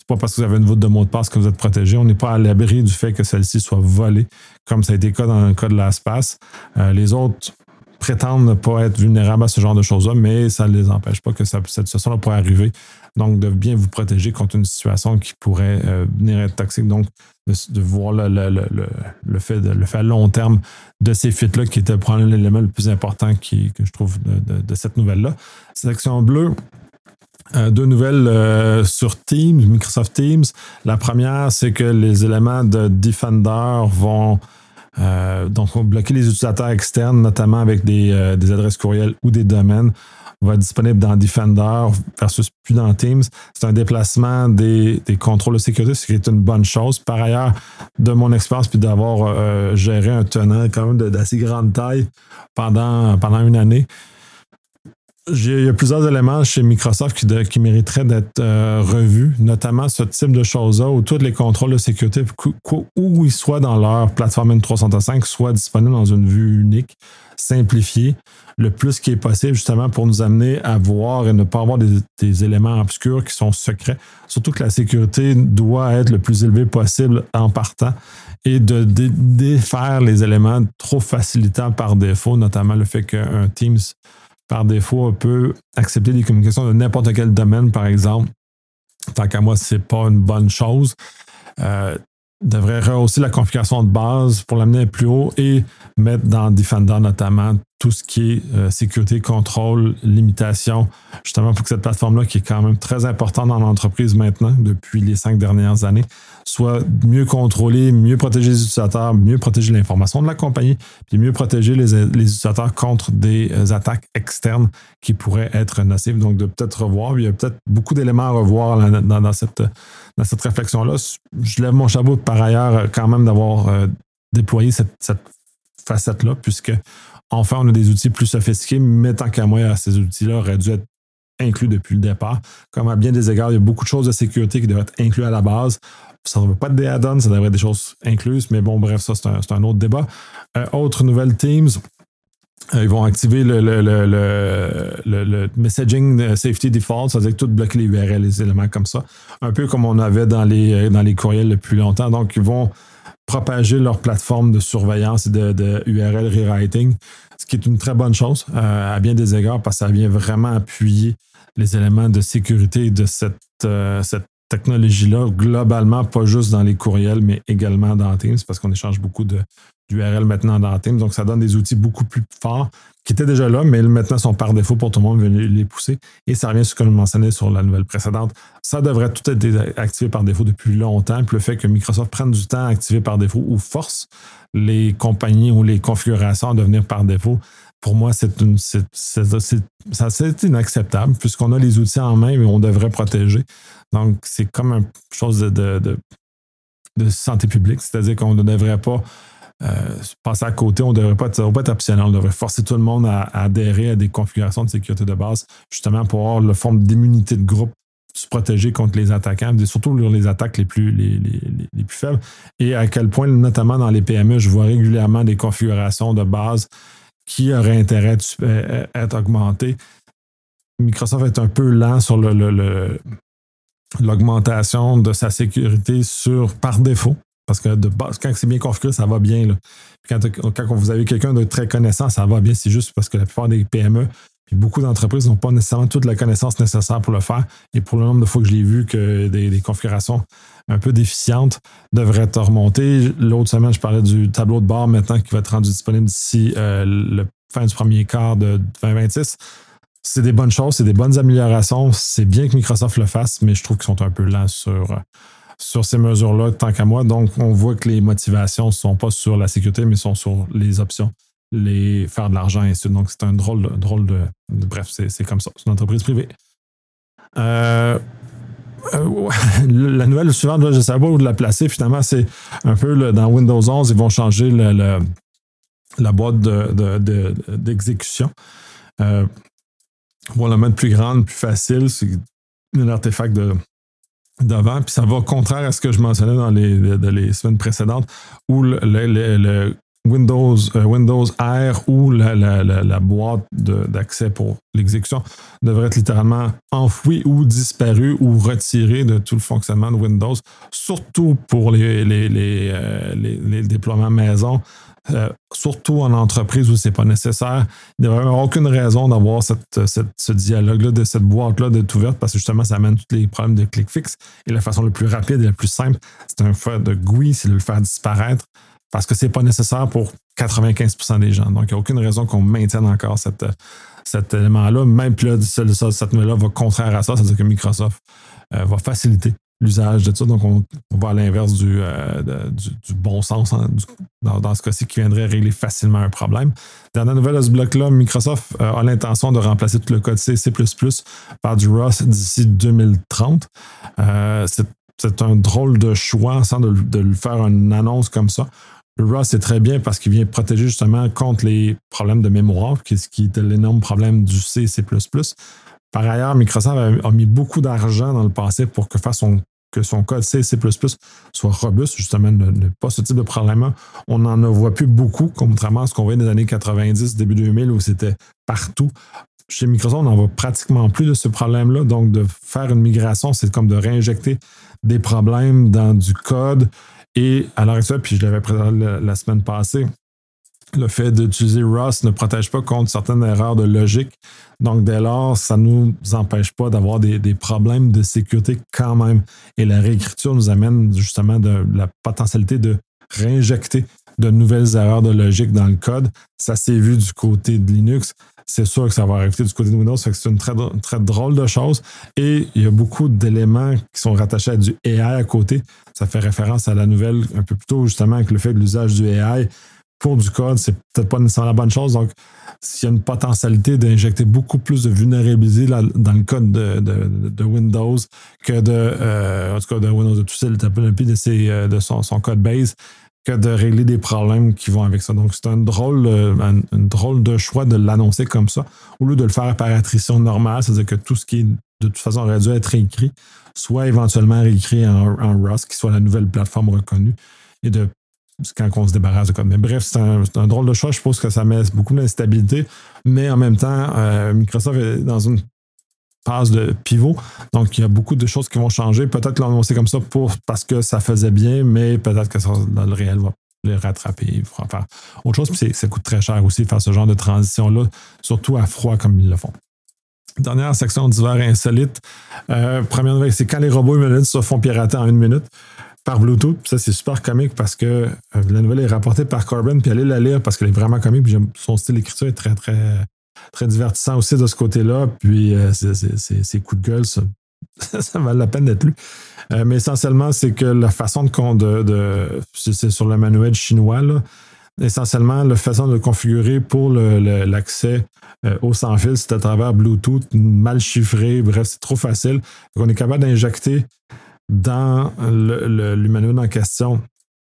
C'est pas parce que vous avez une voûte de mot de passe que vous êtes protégé. On n'est pas à l'abri du fait que celle-ci soit volée, comme ça a été le cas dans le cas de LastPass. Euh, les autres prétendent ne pas être vulnérables à ce genre de choses-là, mais ça ne les empêche pas que ça, cette situation-là pourrait arriver. Donc, de bien vous protéger contre une situation qui pourrait euh, venir être toxique. Donc, de, de voir le, le, le, le, fait de, le fait à long terme de ces fuites-là qui était probablement l'élément le plus important qui, que je trouve de, de, de cette nouvelle-là. Section bleue, euh, deux nouvelles euh, sur Teams, Microsoft Teams. La première, c'est que les éléments de Defender vont euh, donc bloquer les utilisateurs externes, notamment avec des, euh, des adresses courriels ou des domaines. Va être disponible dans Defender versus plus dans Teams. C'est un déplacement des, des contrôles de sécurité, ce qui est une bonne chose. Par ailleurs, de mon expérience, puis d'avoir euh, géré un tenant quand même d'assez grande taille pendant, pendant une année, j'ai, il y a plusieurs éléments chez Microsoft qui, de, qui mériteraient d'être euh, revus, notamment ce type de choses-là, où tous les contrôles de sécurité, où ils soient dans leur plateforme M trois cent soixante-cinq, soient disponibles dans une vue unique, simplifiée, le plus qui est possible, justement, pour nous amener à voir et ne pas avoir des, des éléments obscurs qui sont secrets. Surtout que la sécurité doit être le plus élevée possible en partant et de dé- défaire les éléments trop facilitants par défaut, notamment le fait qu'un Teams, par défaut, peut accepter des communications de n'importe quel domaine, par exemple. Tant qu'à moi, ce n'est pas une bonne chose. Euh, devrait rehausser la configuration de base pour l'amener plus haut et mettre dans Defender notamment tout ce qui est euh, sécurité, contrôle, limitation, justement pour que cette plateforme-là, qui est quand même très importante dans l'entreprise maintenant, depuis les cinq dernières années, soit mieux contrôlée, mieux protéger les utilisateurs, mieux protéger l'information de la compagnie, puis mieux protéger les, les utilisateurs contre des euh, attaques externes qui pourraient être nocives. Donc, de peut-être revoir, il y a peut-être beaucoup d'éléments à revoir là, dans, dans, cette, dans cette réflexion-là. Je lève mon chapeau par ailleurs quand même d'avoir euh, déployé cette, cette facette-là, puisque enfin, on a des outils plus sophistiqués, mais tant qu'à moi, ces outils-là auraient dû être inclus depuis le départ. Comme à bien des égards, il y a beaucoup de choses de sécurité qui devraient être incluses à la base. Ça ne devrait pas être des add-ons, ça devrait être des choses incluses, mais bon, bref, ça, c'est un, c'est un autre débat. Euh, autre nouvelle Teams, euh, ils vont activer le, le, le, le, le, le Messaging Safety Default, c'est-à-dire tout bloquer les U R L, les éléments comme ça. Un peu comme on avait dans les, dans les courriels depuis longtemps. Donc, ils vont propager leur plateforme de surveillance et de, de U R L rewriting, ce qui est une très bonne chose euh, à bien des égards parce que ça vient vraiment appuyer les éléments de sécurité de cette, euh, cette technologie-là, globalement, pas juste dans les courriels, mais également dans Teams, parce qu'on échange beaucoup de, d'U R L maintenant dans Teams. Donc, ça donne des outils beaucoup plus forts qui étaient déjà là, mais maintenant sont par défaut pour tout le monde, venir les pousser. Et ça revient sur ce que je mentionnais sur la nouvelle précédente. Ça devrait tout être activé par défaut depuis longtemps. Puis le fait que Microsoft prenne du temps à activer par défaut ou force les compagnies ou les configurations à devenir par défaut, pour moi, c'est, une, c'est, c'est, c'est, ça, c'est inacceptable puisqu'on a les outils en main et on devrait protéger. Donc, c'est comme une chose de, de, de, de santé publique, c'est-à-dire qu'on ne devrait pas Euh, passer à côté, on ne devrait pas être, pas être optionnel, on devrait forcer tout le monde à, à adhérer à des configurations de sécurité de base, justement pour avoir la forme d'immunité de groupe, se protéger contre les attaquants, surtout les attaques les plus, les, les, les plus faibles. Et à quel point, notamment dans les P M E, je vois régulièrement des configurations de base qui auraient intérêt à être augmentées. Microsoft est un peu lent sur le, le, le, l'augmentation de sa sécurité sur, par défaut. Parce que de base, quand c'est bien configuré, ça va bien. Là. Quand, quand vous avez quelqu'un de très connaissant, ça va bien. C'est juste parce que la plupart des P M E, puis beaucoup d'entreprises n'ont pas nécessairement toute la connaissance nécessaire pour le faire. Et pour le nombre de fois que je l'ai vu, que des, des configurations un peu déficientes devraient être remontées. L'autre semaine, je parlais du tableau de bord maintenant qui va être rendu disponible d'ici euh, la fin du premier quart de vingt vingt-six. C'est des bonnes choses, c'est des bonnes améliorations. C'est bien que Microsoft le fasse, mais je trouve qu'ils sont un peu lents sur... sur ces mesures-là, tant qu'à moi. Donc, on voit que les motivations ne sont pas sur la sécurité, mais sont sur les options, les faire de l'argent et ainsi de suite. Donc, c'est un drôle de... Drôle de, de bref, c'est, c'est comme ça. C'est une entreprise privée. Euh, euh, la nouvelle suivante, là, je ne sais pas où la placer. Finalement, c'est un peu le, dans Windows onze, ils vont changer le, le, la boîte de, de, de, d'exécution. Euh, ils vont la mettre plus grande, plus facile. C'est un artefact de devant, puis ça va contraire à ce que je mentionnais dans les, de, de les semaines précédentes, où le, le, le, le Windows, euh, Windows R ou la, la, la, la boîte de, d'accès pour l'exécution devrait être littéralement enfouie ou disparue ou retirée de tout le fonctionnement de Windows, surtout pour les, les, les, euh, les, les déploiements maison, euh, surtout en entreprise où ce n'est pas nécessaire. Il n'y devrait aucune raison d'avoir cette, cette, ce dialogue-là, de cette boîte-là d'être ouverte parce que justement, ça amène tous les problèmes de click fix. Et la façon la plus rapide et la plus simple, c'est un faire de G U I, c'est de le faire disparaître, parce que ce n'est pas nécessaire pour quatre-vingt-quinze pour cent des gens. Donc, il n'y a aucune raison qu'on maintienne encore cette, cet élément-là. Même puis là, cette nouvelle-là va contraire à ça, c'est-à-dire que Microsoft euh, va faciliter l'usage de ça. Donc, on, on va à l'inverse du, euh, de, du, du bon sens hein, du, dans, dans ce cas-ci qui viendrait régler facilement un problème. Dernière nouvelle de ce bloc-là, Microsoft euh, a l'intention de remplacer tout le code C, C plus plus par du Rust d'ici deux mille trente. Euh, c'est, c'est un drôle de choix sans de, de le faire une annonce comme ça. Le Rust, c'est très bien parce qu'il vient protéger justement contre les problèmes de mémoire, qui est l'énorme problème du C et C plus plus. Par ailleurs, Microsoft a, a mis beaucoup d'argent dans le passé pour que, son, que son code C et C plus plus soit robuste, justement, ne, ne pas ce type de problème-là. On n'en voit plus beaucoup, contrairement à ce qu'on voyait dans les années quatre-vingt-dix, début deux mille, où c'était partout. Chez Microsoft, on n'en voit pratiquement plus de ce problème-là. Donc, de faire une migration, c'est comme de réinjecter des problèmes dans du code. Et à l'heure actuelle, puis je l'avais présenté la semaine passée, le fait d'utiliser Rust ne protège pas contre certaines erreurs de logique. Donc, dès lors, ça ne nous empêche pas d'avoir des, des problèmes de sécurité quand même. Et la réécriture nous amène justement de la potentialité de réinjecter de nouvelles erreurs de logique dans le code. Ça s'est vu du côté de Linux. C'est sûr que ça va arriver du côté de Windows. Fait que c'est une très, très drôle de chose. Et il y a beaucoup d'éléments qui sont rattachés à du A I à côté. Ça fait référence à la nouvelle un peu plus tôt, justement, avec le fait de l'usage du A I pour du code, c'est peut-être pas nécessairement la bonne chose. Donc, s'il y a une potentialité d'injecter beaucoup plus de vulnérabilité là, dans le code de, de, de Windows que de, euh, en tout cas, de Windows, de tout ça, de, ses, de son, son code base, que de régler des problèmes qui vont avec ça. Donc, c'est un drôle, un, un drôle de choix de l'annoncer comme ça, au lieu de le faire par attrition normale, c'est-à-dire que tout ce qui est de toute façon aurait dû être réécrit, soit éventuellement réécrit en, en Rust, qui soit la nouvelle plateforme reconnue, et de quand on se débarrasse de code. Mais bref, c'est un, c'est un drôle de choix. Je suppose que ça met beaucoup d'instabilité, mais en même temps, euh, Microsoft est dans une phase de pivot. Donc, il y a beaucoup de choses qui vont changer. Peut-être l'annoncer comme ça pour, parce que ça faisait bien, mais peut-être que ça, dans le réel, va les rattraper. Il faudra faire autre chose. Puis ça coûte très cher aussi de faire ce genre de transition-là, surtout à froid comme ils le font. Dernière section d'hiver insolite. Euh, première nouvelle, c'est quand les robots humanoïdes se font pirater en une minute par Bluetooth. Puis ça, c'est super comique parce que euh, la nouvelle est rapportée par Corbin. Puis allez la lire parce qu'elle est vraiment comique. Puis j'aime, son style d'écriture est très, très, très divertissant aussi de ce côté-là. Puis euh, c'est, c'est, c'est, c'est coups de gueule, ça, ça valait la peine d'être lu. Euh, mais essentiellement, c'est que la façon de... de, de c'est sur le manuel chinois, là. Essentiellement, la façon de le configurer pour le, le, l'accès euh, au sans-fil, c'est à travers Bluetooth, mal chiffré. Bref, c'est trop facile. Donc, on est capable d'injecter dans le, le, l'humanoïde en question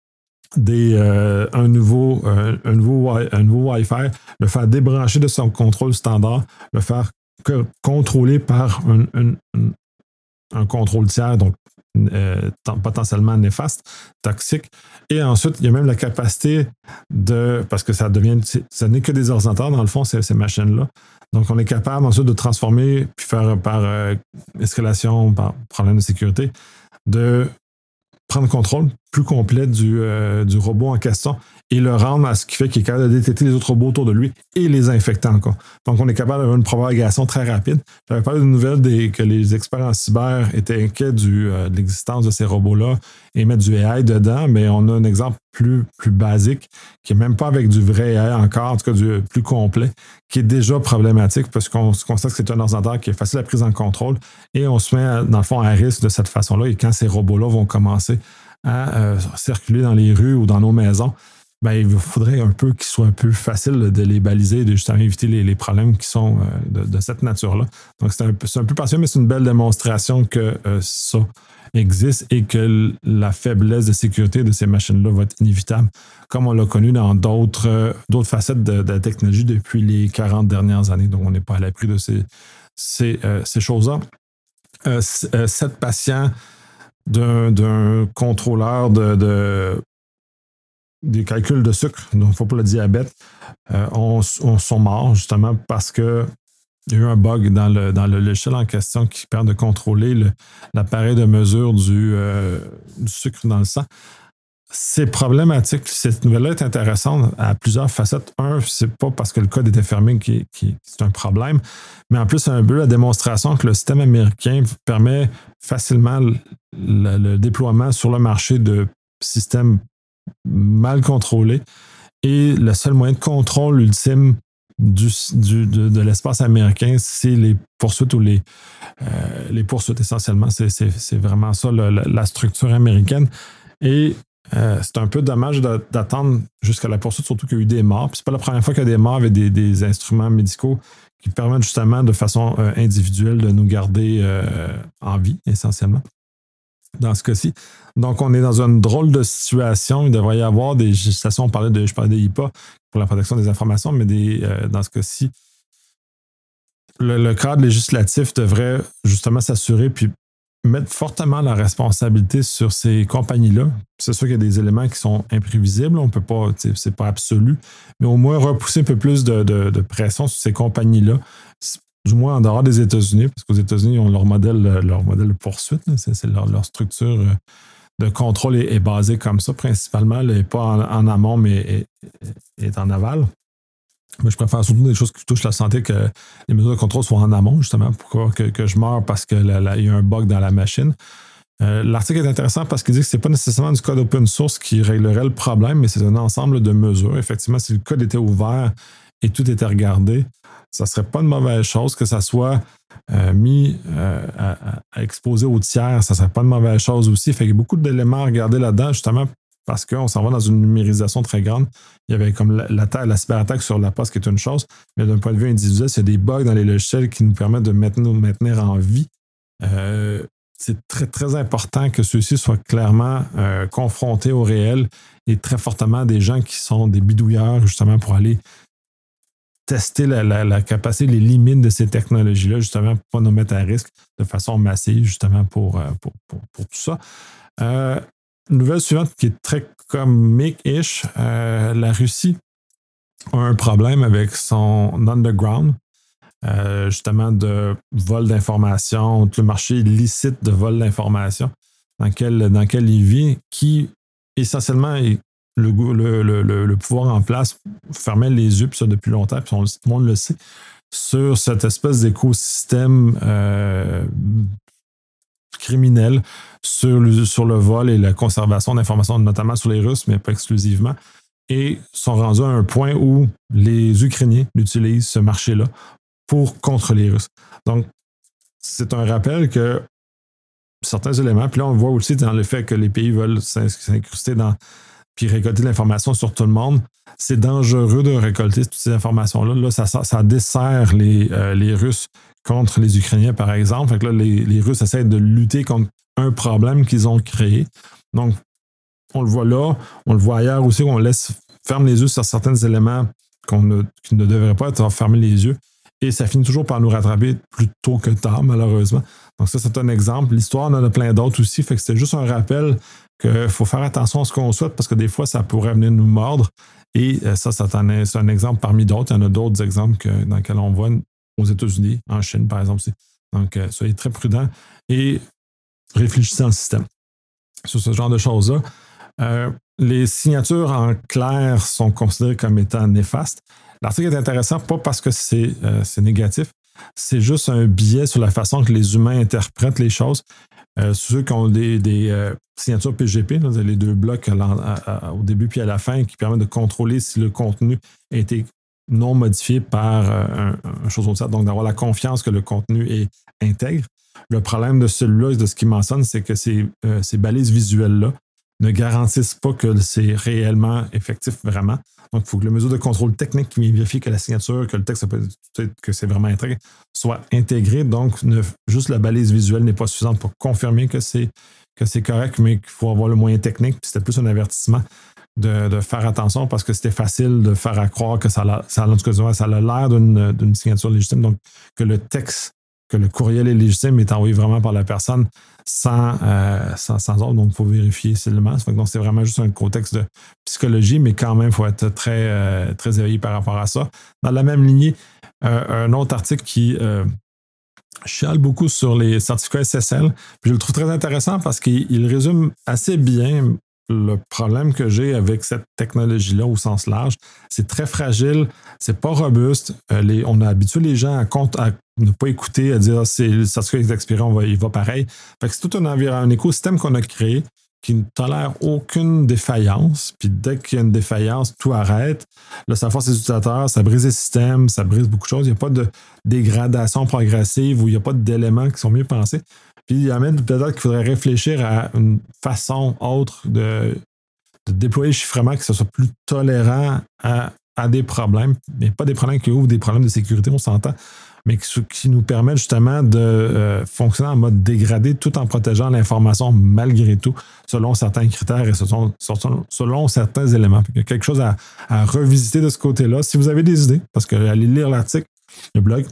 des, euh, un, nouveau, euh, un, nouveau, un nouveau Wi-Fi, le faire débrancher de son contrôle standard, le faire que, contrôler par un, un, un, un contrôle tiers, donc euh, potentiellement néfaste, toxique. Et ensuite, il y a même la capacité de, parce que ça devient, ça n'est que des ordinateurs dans le fond, ces, ces machines-là. Donc, on est capable ensuite de transformer, puis faire par euh, escalation, par problème de sécurité, de prendre contrôle plus complet du, euh, du robot en question et le rendre à ce qui fait qu'il est capable de détecter les autres robots autour de lui et les infecter encore. Donc, on est capable d'avoir une propagation très rapide. J'avais parlé d'une nouvelle des, que les experts en cyber étaient inquiets du, euh, de l'existence de ces robots-là et mettre du A I dedans, mais on a un exemple plus, plus basique qui n'est même pas avec du vrai A I encore, en tout cas du plus complet, qui est déjà problématique parce qu'on se constate que c'est un ordinateur qui est facile à prise en contrôle et on se met, dans le fond, à risque de cette façon-là. Et quand ces robots-là vont commencer à euh, circuler dans les rues ou dans nos maisons, ben, il faudrait un peu qu'il soit un peu facile de les baliser et de justement éviter les, les problèmes qui sont euh, de, de cette nature-là. Donc, c'est un, c'est un peu passionnant, mais c'est une belle démonstration que euh, ça existe et que la faiblesse de sécurité de ces machines-là va être inévitable, comme on l'a connu dans d'autres, euh, d'autres facettes de, de la technologie depuis les quarante dernières années. Donc, on n'est pas à l'abri de ces, ces, euh, ces choses-là. Euh, euh, sept patients d'un, d'un contrôleur de, de des calculs de sucre, donc faut pour le diabète, euh, on, on sont morts justement parce que il y a eu un bug dans le, dans le logiciel en question qui permet de contrôler le, l'appareil de mesure du, euh, du sucre dans le sang. C'est problématique. Cette nouvelle-là est intéressante à plusieurs facettes. Un, c'est pas parce que le code était fermé qui, qui c'est un problème, mais en plus, c'est un peu la démonstration que le système américain permet facilement le, le, le déploiement sur le marché de systèmes mal contrôlés. Et le seul moyen de contrôle ultime du, du, de, de l'espace américain, c'est les poursuites ou les, euh, les poursuites essentiellement. C'est, c'est, c'est vraiment ça, le, la structure américaine. Et Euh, c'est un peu dommage d'attendre jusqu'à la poursuite, surtout qu'il y a eu des morts. Puis c'est pas la première fois qu'il y a des morts avec des, des instruments médicaux qui permettent justement de façon euh, individuelle de nous garder euh, en vie, essentiellement, dans ce cas-ci. Donc, on est dans une drôle de situation. Il devrait y avoir des législations. On parlait de, je parlais des I P A pour la protection des informations, mais des, euh, dans ce cas-ci, le, le cadre législatif devrait justement s'assurer puis mettre fortement la responsabilité sur ces compagnies-là. C'est sûr qu'il y a des éléments qui sont imprévisibles, on peut pas, c'est pas absolu, mais au moins repousser un peu plus de, de, de pression sur ces compagnies-là, du moins en dehors des États-Unis, parce qu'aux États-Unis, ils ont leur modèle, leur modèle de poursuite, c'est, c'est leur, leur structure de contrôle est, est basée comme ça, principalement, elle n'est pas en, en amont, mais est, est en aval. Mais je préfère surtout des choses qui touchent la santé, que les mesures de contrôle soient en amont, justement, pour que, que je meure parce qu'il y a un bug dans la machine. Euh, l'article est intéressant parce qu'il dit que ce n'est pas nécessairement du code open source qui réglerait le problème, mais c'est un ensemble de mesures. Effectivement, si le code était ouvert et tout était regardé, ça ne serait pas une mauvaise chose que ça soit euh, mis euh, à, à exposer aux tiers, ça ne serait pas une mauvaise chose aussi. Fait qu'il y a beaucoup d'éléments à regarder là-dedans, justement, parce qu'on s'en va dans une numérisation très grande. Il y avait comme la, la, la cyberattaque sur la poste qui est une chose, mais d'un point de vue individuel, c'est des bugs dans les logiciels qui nous permettent de nous maintenir en vie. Euh, c'est très, très important que ceux-ci soient clairement euh, confrontés au réel et très fortement des gens qui sont des bidouilleurs, justement, pour aller tester la, la, la capacité, les limites de ces technologies-là, justement, pour ne pas nous mettre à risque de façon massive, justement, pour, pour, pour, pour tout ça. Euh, Nouvelle suivante qui est très comique-ish, euh, la Russie a un problème avec son underground, euh, justement de vol d'informations, le marché illicite de vol d'informations dans lequel, dans lequel il vit, qui essentiellement est le, le, le, le pouvoir en place fermait les yeux, puis ça depuis longtemps, puis on, tout le monde le sait, sur cette espèce d'écosystème euh, criminel sur le, sur le vol et la conservation d'informations, notamment sur les Russes, mais pas exclusivement, et sont rendus à un point où les Ukrainiens utilisent ce marché-là pour contre les Russes. Donc, c'est un rappel que certains éléments, puis là, on le voit aussi dans le fait que les pays veulent s'incruster dans puis récolter de l'information sur tout le monde. C'est dangereux de récolter toutes ces informations-là. Là, ça, ça, ça dessert les, euh, les Russes contre les Ukrainiens, par exemple. Fait que là, les, les Russes essaient de lutter contre un problème qu'ils ont créé. Donc, on le voit là, on le voit ailleurs aussi, on laisse ferme les yeux sur certains éléments qu'on ne, qui ne devraient pas être fermés les yeux. Et ça finit toujours par nous rattraper plus tôt que tard, malheureusement. Donc ça, c'est un exemple. L'histoire en a plein d'autres aussi. Fait que c'était juste un rappel qu'il faut faire attention à ce qu'on souhaite parce que des fois, ça pourrait venir nous mordre. Et ça, c'est un, c'est un exemple parmi d'autres. Il y en a d'autres exemples que, dans lesquels on voit aux États-Unis, en Chine, par exemple. Aussi. Donc, soyez très prudents et réfléchissez en système sur ce genre de choses-là. Euh, les signatures en clair sont considérées comme étant néfastes. L'article est intéressant, pas parce que c'est, euh, c'est négatif, c'est juste un biais sur la façon que les humains interprètent les choses. Euh, ceux qui ont des, des euh, signatures P G P, là, les deux blocs à, à, à, au début puis à la fin, qui permettent de contrôler si le contenu a été non modifié par euh, un, un chose autre, donc d'avoir la confiance que le contenu est intègre. Le problème de celui-là, de ce qu'il mentionne, c'est que ces, euh, ces balises visuelles-là ne garantissent pas que c'est réellement effectif vraiment. Donc, il faut que la mesure de contrôle technique qui vient vérifier que la signature, que le texte, que c'est vraiment intégré, soit intégré. Donc, ne, juste la balise visuelle n'est pas suffisante pour confirmer que c'est, que c'est correct, mais qu'il faut avoir le moyen technique. Puis c'était plus un avertissement de, de faire attention parce que c'était facile de faire à croire que ça a, ça a, ça a l'air d'une, d'une signature légitime. Donc, que le texte que le courriel est légitime est envoyé vraiment par la personne sans, euh, sans, sans ordre. Donc, il faut vérifier seulement. Donc, c'est vraiment juste un contexte de psychologie, mais quand même, il faut être très, euh, très éveillé par rapport à ça. Dans la même lignée, euh, un autre article qui euh, chiale beaucoup sur les certificats S S L. Puis je le trouve très intéressant parce qu'il résume assez bien le problème que j'ai avec cette technologie-là au sens large. C'est très fragile, c'est pas robuste. Euh, les, on a habitué les gens à, compte, à ne pas écouter, à dire ah, c'est le certificat est expiré, on va, il va pareil. Fait que c'est tout un, un écosystème qu'on a créé qui ne tolère aucune défaillance. Puis dès qu'il y a une défaillance, tout arrête. Là, ça force les utilisateurs, ça brise les systèmes, ça brise beaucoup de choses. Il n'y a pas de dégradation progressive ou il n'y a pas d'éléments qui sont mieux pensés. Puis il amène peut-être qu'il faudrait réfléchir à une façon autre de, de déployer le chiffrement qui soit plus tolérant à, à des problèmes, mais pas des problèmes qui ouvrent des problèmes de sécurité, on s'entend, mais qui, qui nous permettent justement de euh, fonctionner en mode dégradé tout en protégeant l'information malgré tout, selon certains critères et selon, selon, selon certains éléments. Il y a quelque chose à, à revisiter de ce côté-là. Si vous avez des idées, parce que allez lire l'article, le blog,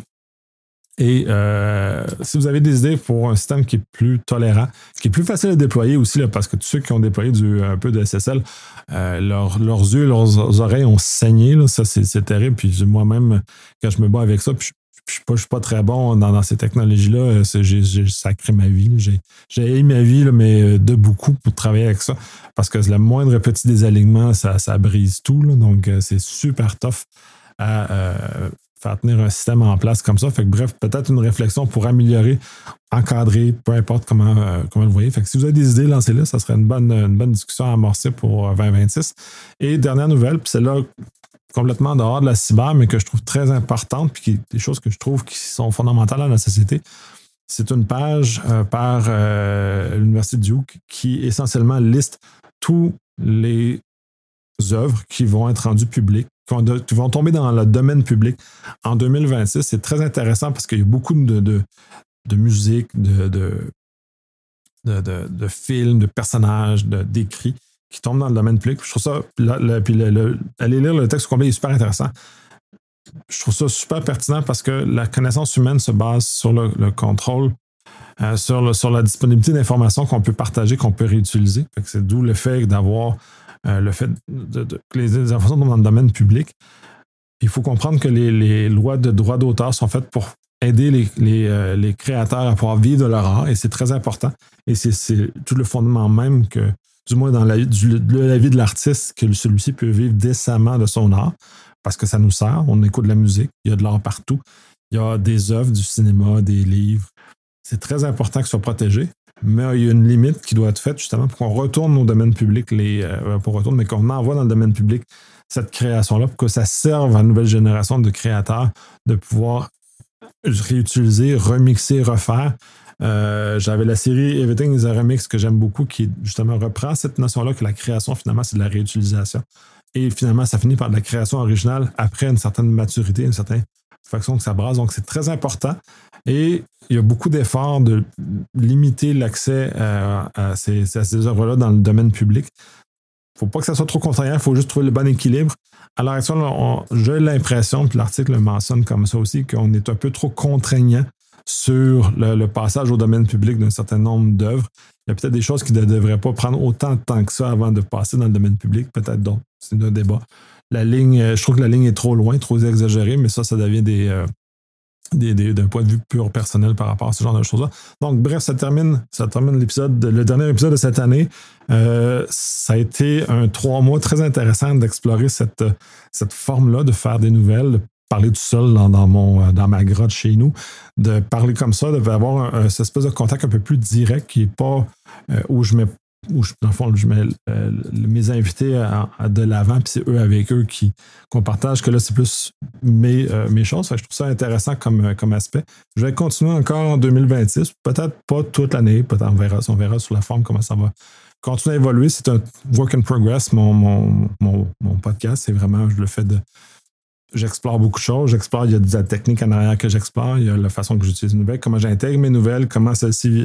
et euh, si vous avez des idées pour un système qui est plus tolérant, qui est plus facile à déployer aussi, là, parce que tous ceux qui ont déployé du, un peu de S S L, euh, leur, leurs yeux, leurs oreilles ont saigné. Là, ça, c'est, c'est terrible. Puis moi-même, quand je me bats avec ça, puis je ne suis, suis pas très bon dans, dans ces technologies-là. C'est, j'ai, j'ai sacré ma vie. J'ai, j'ai haï ma vie, là, mais de beaucoup pour travailler avec ça. Parce que le moindre petit désalignement, ça, ça brise tout. Là, donc, c'est super tough à euh, faire tenir un système en place comme ça. Fait que bref, peut-être une réflexion pour améliorer, encadrer, peu importe comment, euh, comment vous le voyez. Fait que si vous avez des idées, lancez-les. Ça serait une bonne, une bonne discussion à amorcer pour vingt vingt-six. Et dernière nouvelle, puis celle-là, complètement dehors de la cyber, mais que je trouve très importante, puis qui, des choses que je trouve qui sont fondamentales dans la société. C'est une page euh, par euh, l'Université de Duke qui essentiellement liste tous les œuvres qui vont être rendues publiques, qui vont, de, qui vont tomber dans le domaine public en deux mille vingt-six. C'est très intéressant parce qu'il y a beaucoup de, de, de musique, de, de, de, de, de films, de personnages, de, d'écrits qui tombent dans le domaine public. Je trouve ça, là, là, puis le, le, aller lire le texte complet est super intéressant. Je trouve ça super pertinent parce que la connaissance humaine se base sur le, le contrôle, euh, sur, le, sur la disponibilité d'informations qu'on peut partager, qu'on peut réutiliser. Fait que c'est d'où le fait d'avoir euh, le fait de, de, que les, les informations tombent dans le domaine public. Il faut comprendre que les, les lois de droit d'auteur sont faites pour aider les, les, euh, les créateurs à pouvoir vivre de leur art, et c'est très important. Et c'est, c'est tout le fondement même que, du moins dans la, du, de la vie de l'artiste, que celui-ci peut vivre décemment de son art, parce que ça nous sert. On écoute de la musique, il y a de l'art partout. Il y a des œuvres, du cinéma, des livres. C'est très important que ce soit protégé, mais il y a une limite qui doit être faite justement pour qu'on retourne au domaine public, les, euh, pas retourne, mais qu'on envoie dans le domaine public cette création-là, pour que ça serve à une nouvelle génération de créateurs de pouvoir réutiliser, remixer, refaire. Euh, j'avais la série Everything is a Remix que j'aime beaucoup, qui justement reprend cette notion-là que la création, finalement, c'est de la réutilisation. Et finalement, ça finit par de la création originale après une certaine maturité, une certaine façon que ça brasse. Donc, c'est très important. Et il y a beaucoup d'efforts de limiter l'accès à, à ces, à ces œuvres-là dans le domaine public. Il ne faut pas que ça soit trop contraignant, il faut juste trouver le bon équilibre. À l'heure actuelle, on, j'ai l'impression, puis l'article le mentionne comme ça aussi, qu'on est un peu trop contraignant sur le, le passage au domaine public d'un certain nombre d'œuvres. Il y a peut-être des choses qui ne devraient pas prendre autant de temps que ça avant de passer dans le domaine public, peut-être d'autres. C'est un débat. La ligne, je trouve que la ligne est trop loin, trop exagérée, mais ça, ça devient des, euh, des, des, d'un point de vue pur personnel par rapport à ce genre de choses-là. Donc, bref, ça termine, ça termine l'épisode, le dernier épisode de cette année. Euh, ça a été un trois mois très intéressant d'explorer cette, cette forme-là, de faire des nouvelles, de parler tout seul dans, dans, mon, dans ma grotte chez nous, de parler comme ça, d'avoir un, un, cette espèce de contact un peu plus direct qui n'est pas euh, où je mets, où je, dans le fond, je mets euh, mes invités à, à de l'avant, puis c'est eux avec eux qui, qu'on partage, que là, c'est plus mes, euh, mes choses. Fait que je trouve ça intéressant comme, comme aspect. Je vais continuer encore en deux mille vingt-six, peut-être pas toute l'année, peut-être on verra, on verra sur la forme comment ça va continuer à évoluer. C'est un work in progress, mon, mon, mon, mon podcast. C'est vraiment, je le fais de. J'explore beaucoup de choses. J'explore, il y a de la technique en arrière que j'explore. Il y a la façon que j'utilise les nouvelles, comment j'intègre mes nouvelles, comment celles-ci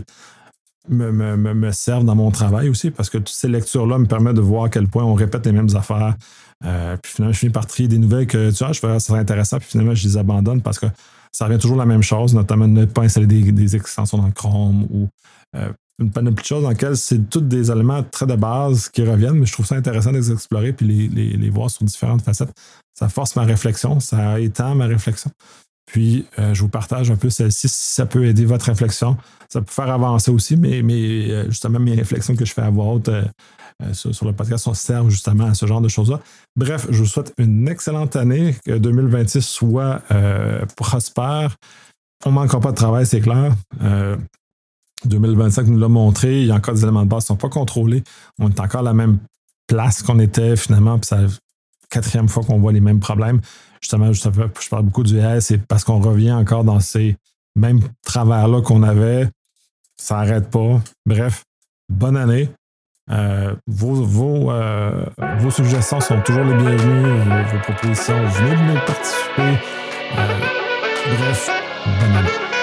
me, me, me, me servent dans mon travail aussi, parce que toutes ces lectures-là me permettent de voir à quel point on répète les mêmes affaires. Euh, puis finalement, je finis par trier des nouvelles que tu vois, je fais ça serait intéressant, puis finalement, je les abandonne parce que ça revient toujours la même chose, notamment ne pas installer des, des extensions dans Chrome ou euh, une panoplie de choses dans lesquelles c'est tous des éléments très de base qui reviennent, mais je trouve ça intéressant de les explorer puis les, les, les voir sur différentes facettes. Ça force ma réflexion, ça étend ma réflexion. Puis, euh, je vous partage un peu celle-ci, si ça peut aider votre réflexion. Ça peut faire avancer aussi, mais, mais euh, justement, mes réflexions que je fais à voix haute euh, euh, sur, sur le podcast, on servent justement à ce genre de choses-là. Bref, je vous souhaite une excellente année, que deux mille vingt-six soit euh, prospère. On ne manquera pas de travail, c'est clair. Euh, deux mille vingt-cinq nous l'a montré. Il y a encore des éléments de base qui ne sont pas contrôlés. On est encore à la même place qu'on était finalement, puis c'est la quatrième fois qu'on voit les mêmes problèmes. Justement, je, je parle beaucoup du A I, c'est parce qu'on revient encore dans ces mêmes travers-là qu'on avait. Ça n'arrête pas. Bref, bonne année. Euh, vos, vos, euh, vos suggestions sont toujours les bienvenues. Vos, vos propositions, venez de nous participer. Euh, bref, bonne année.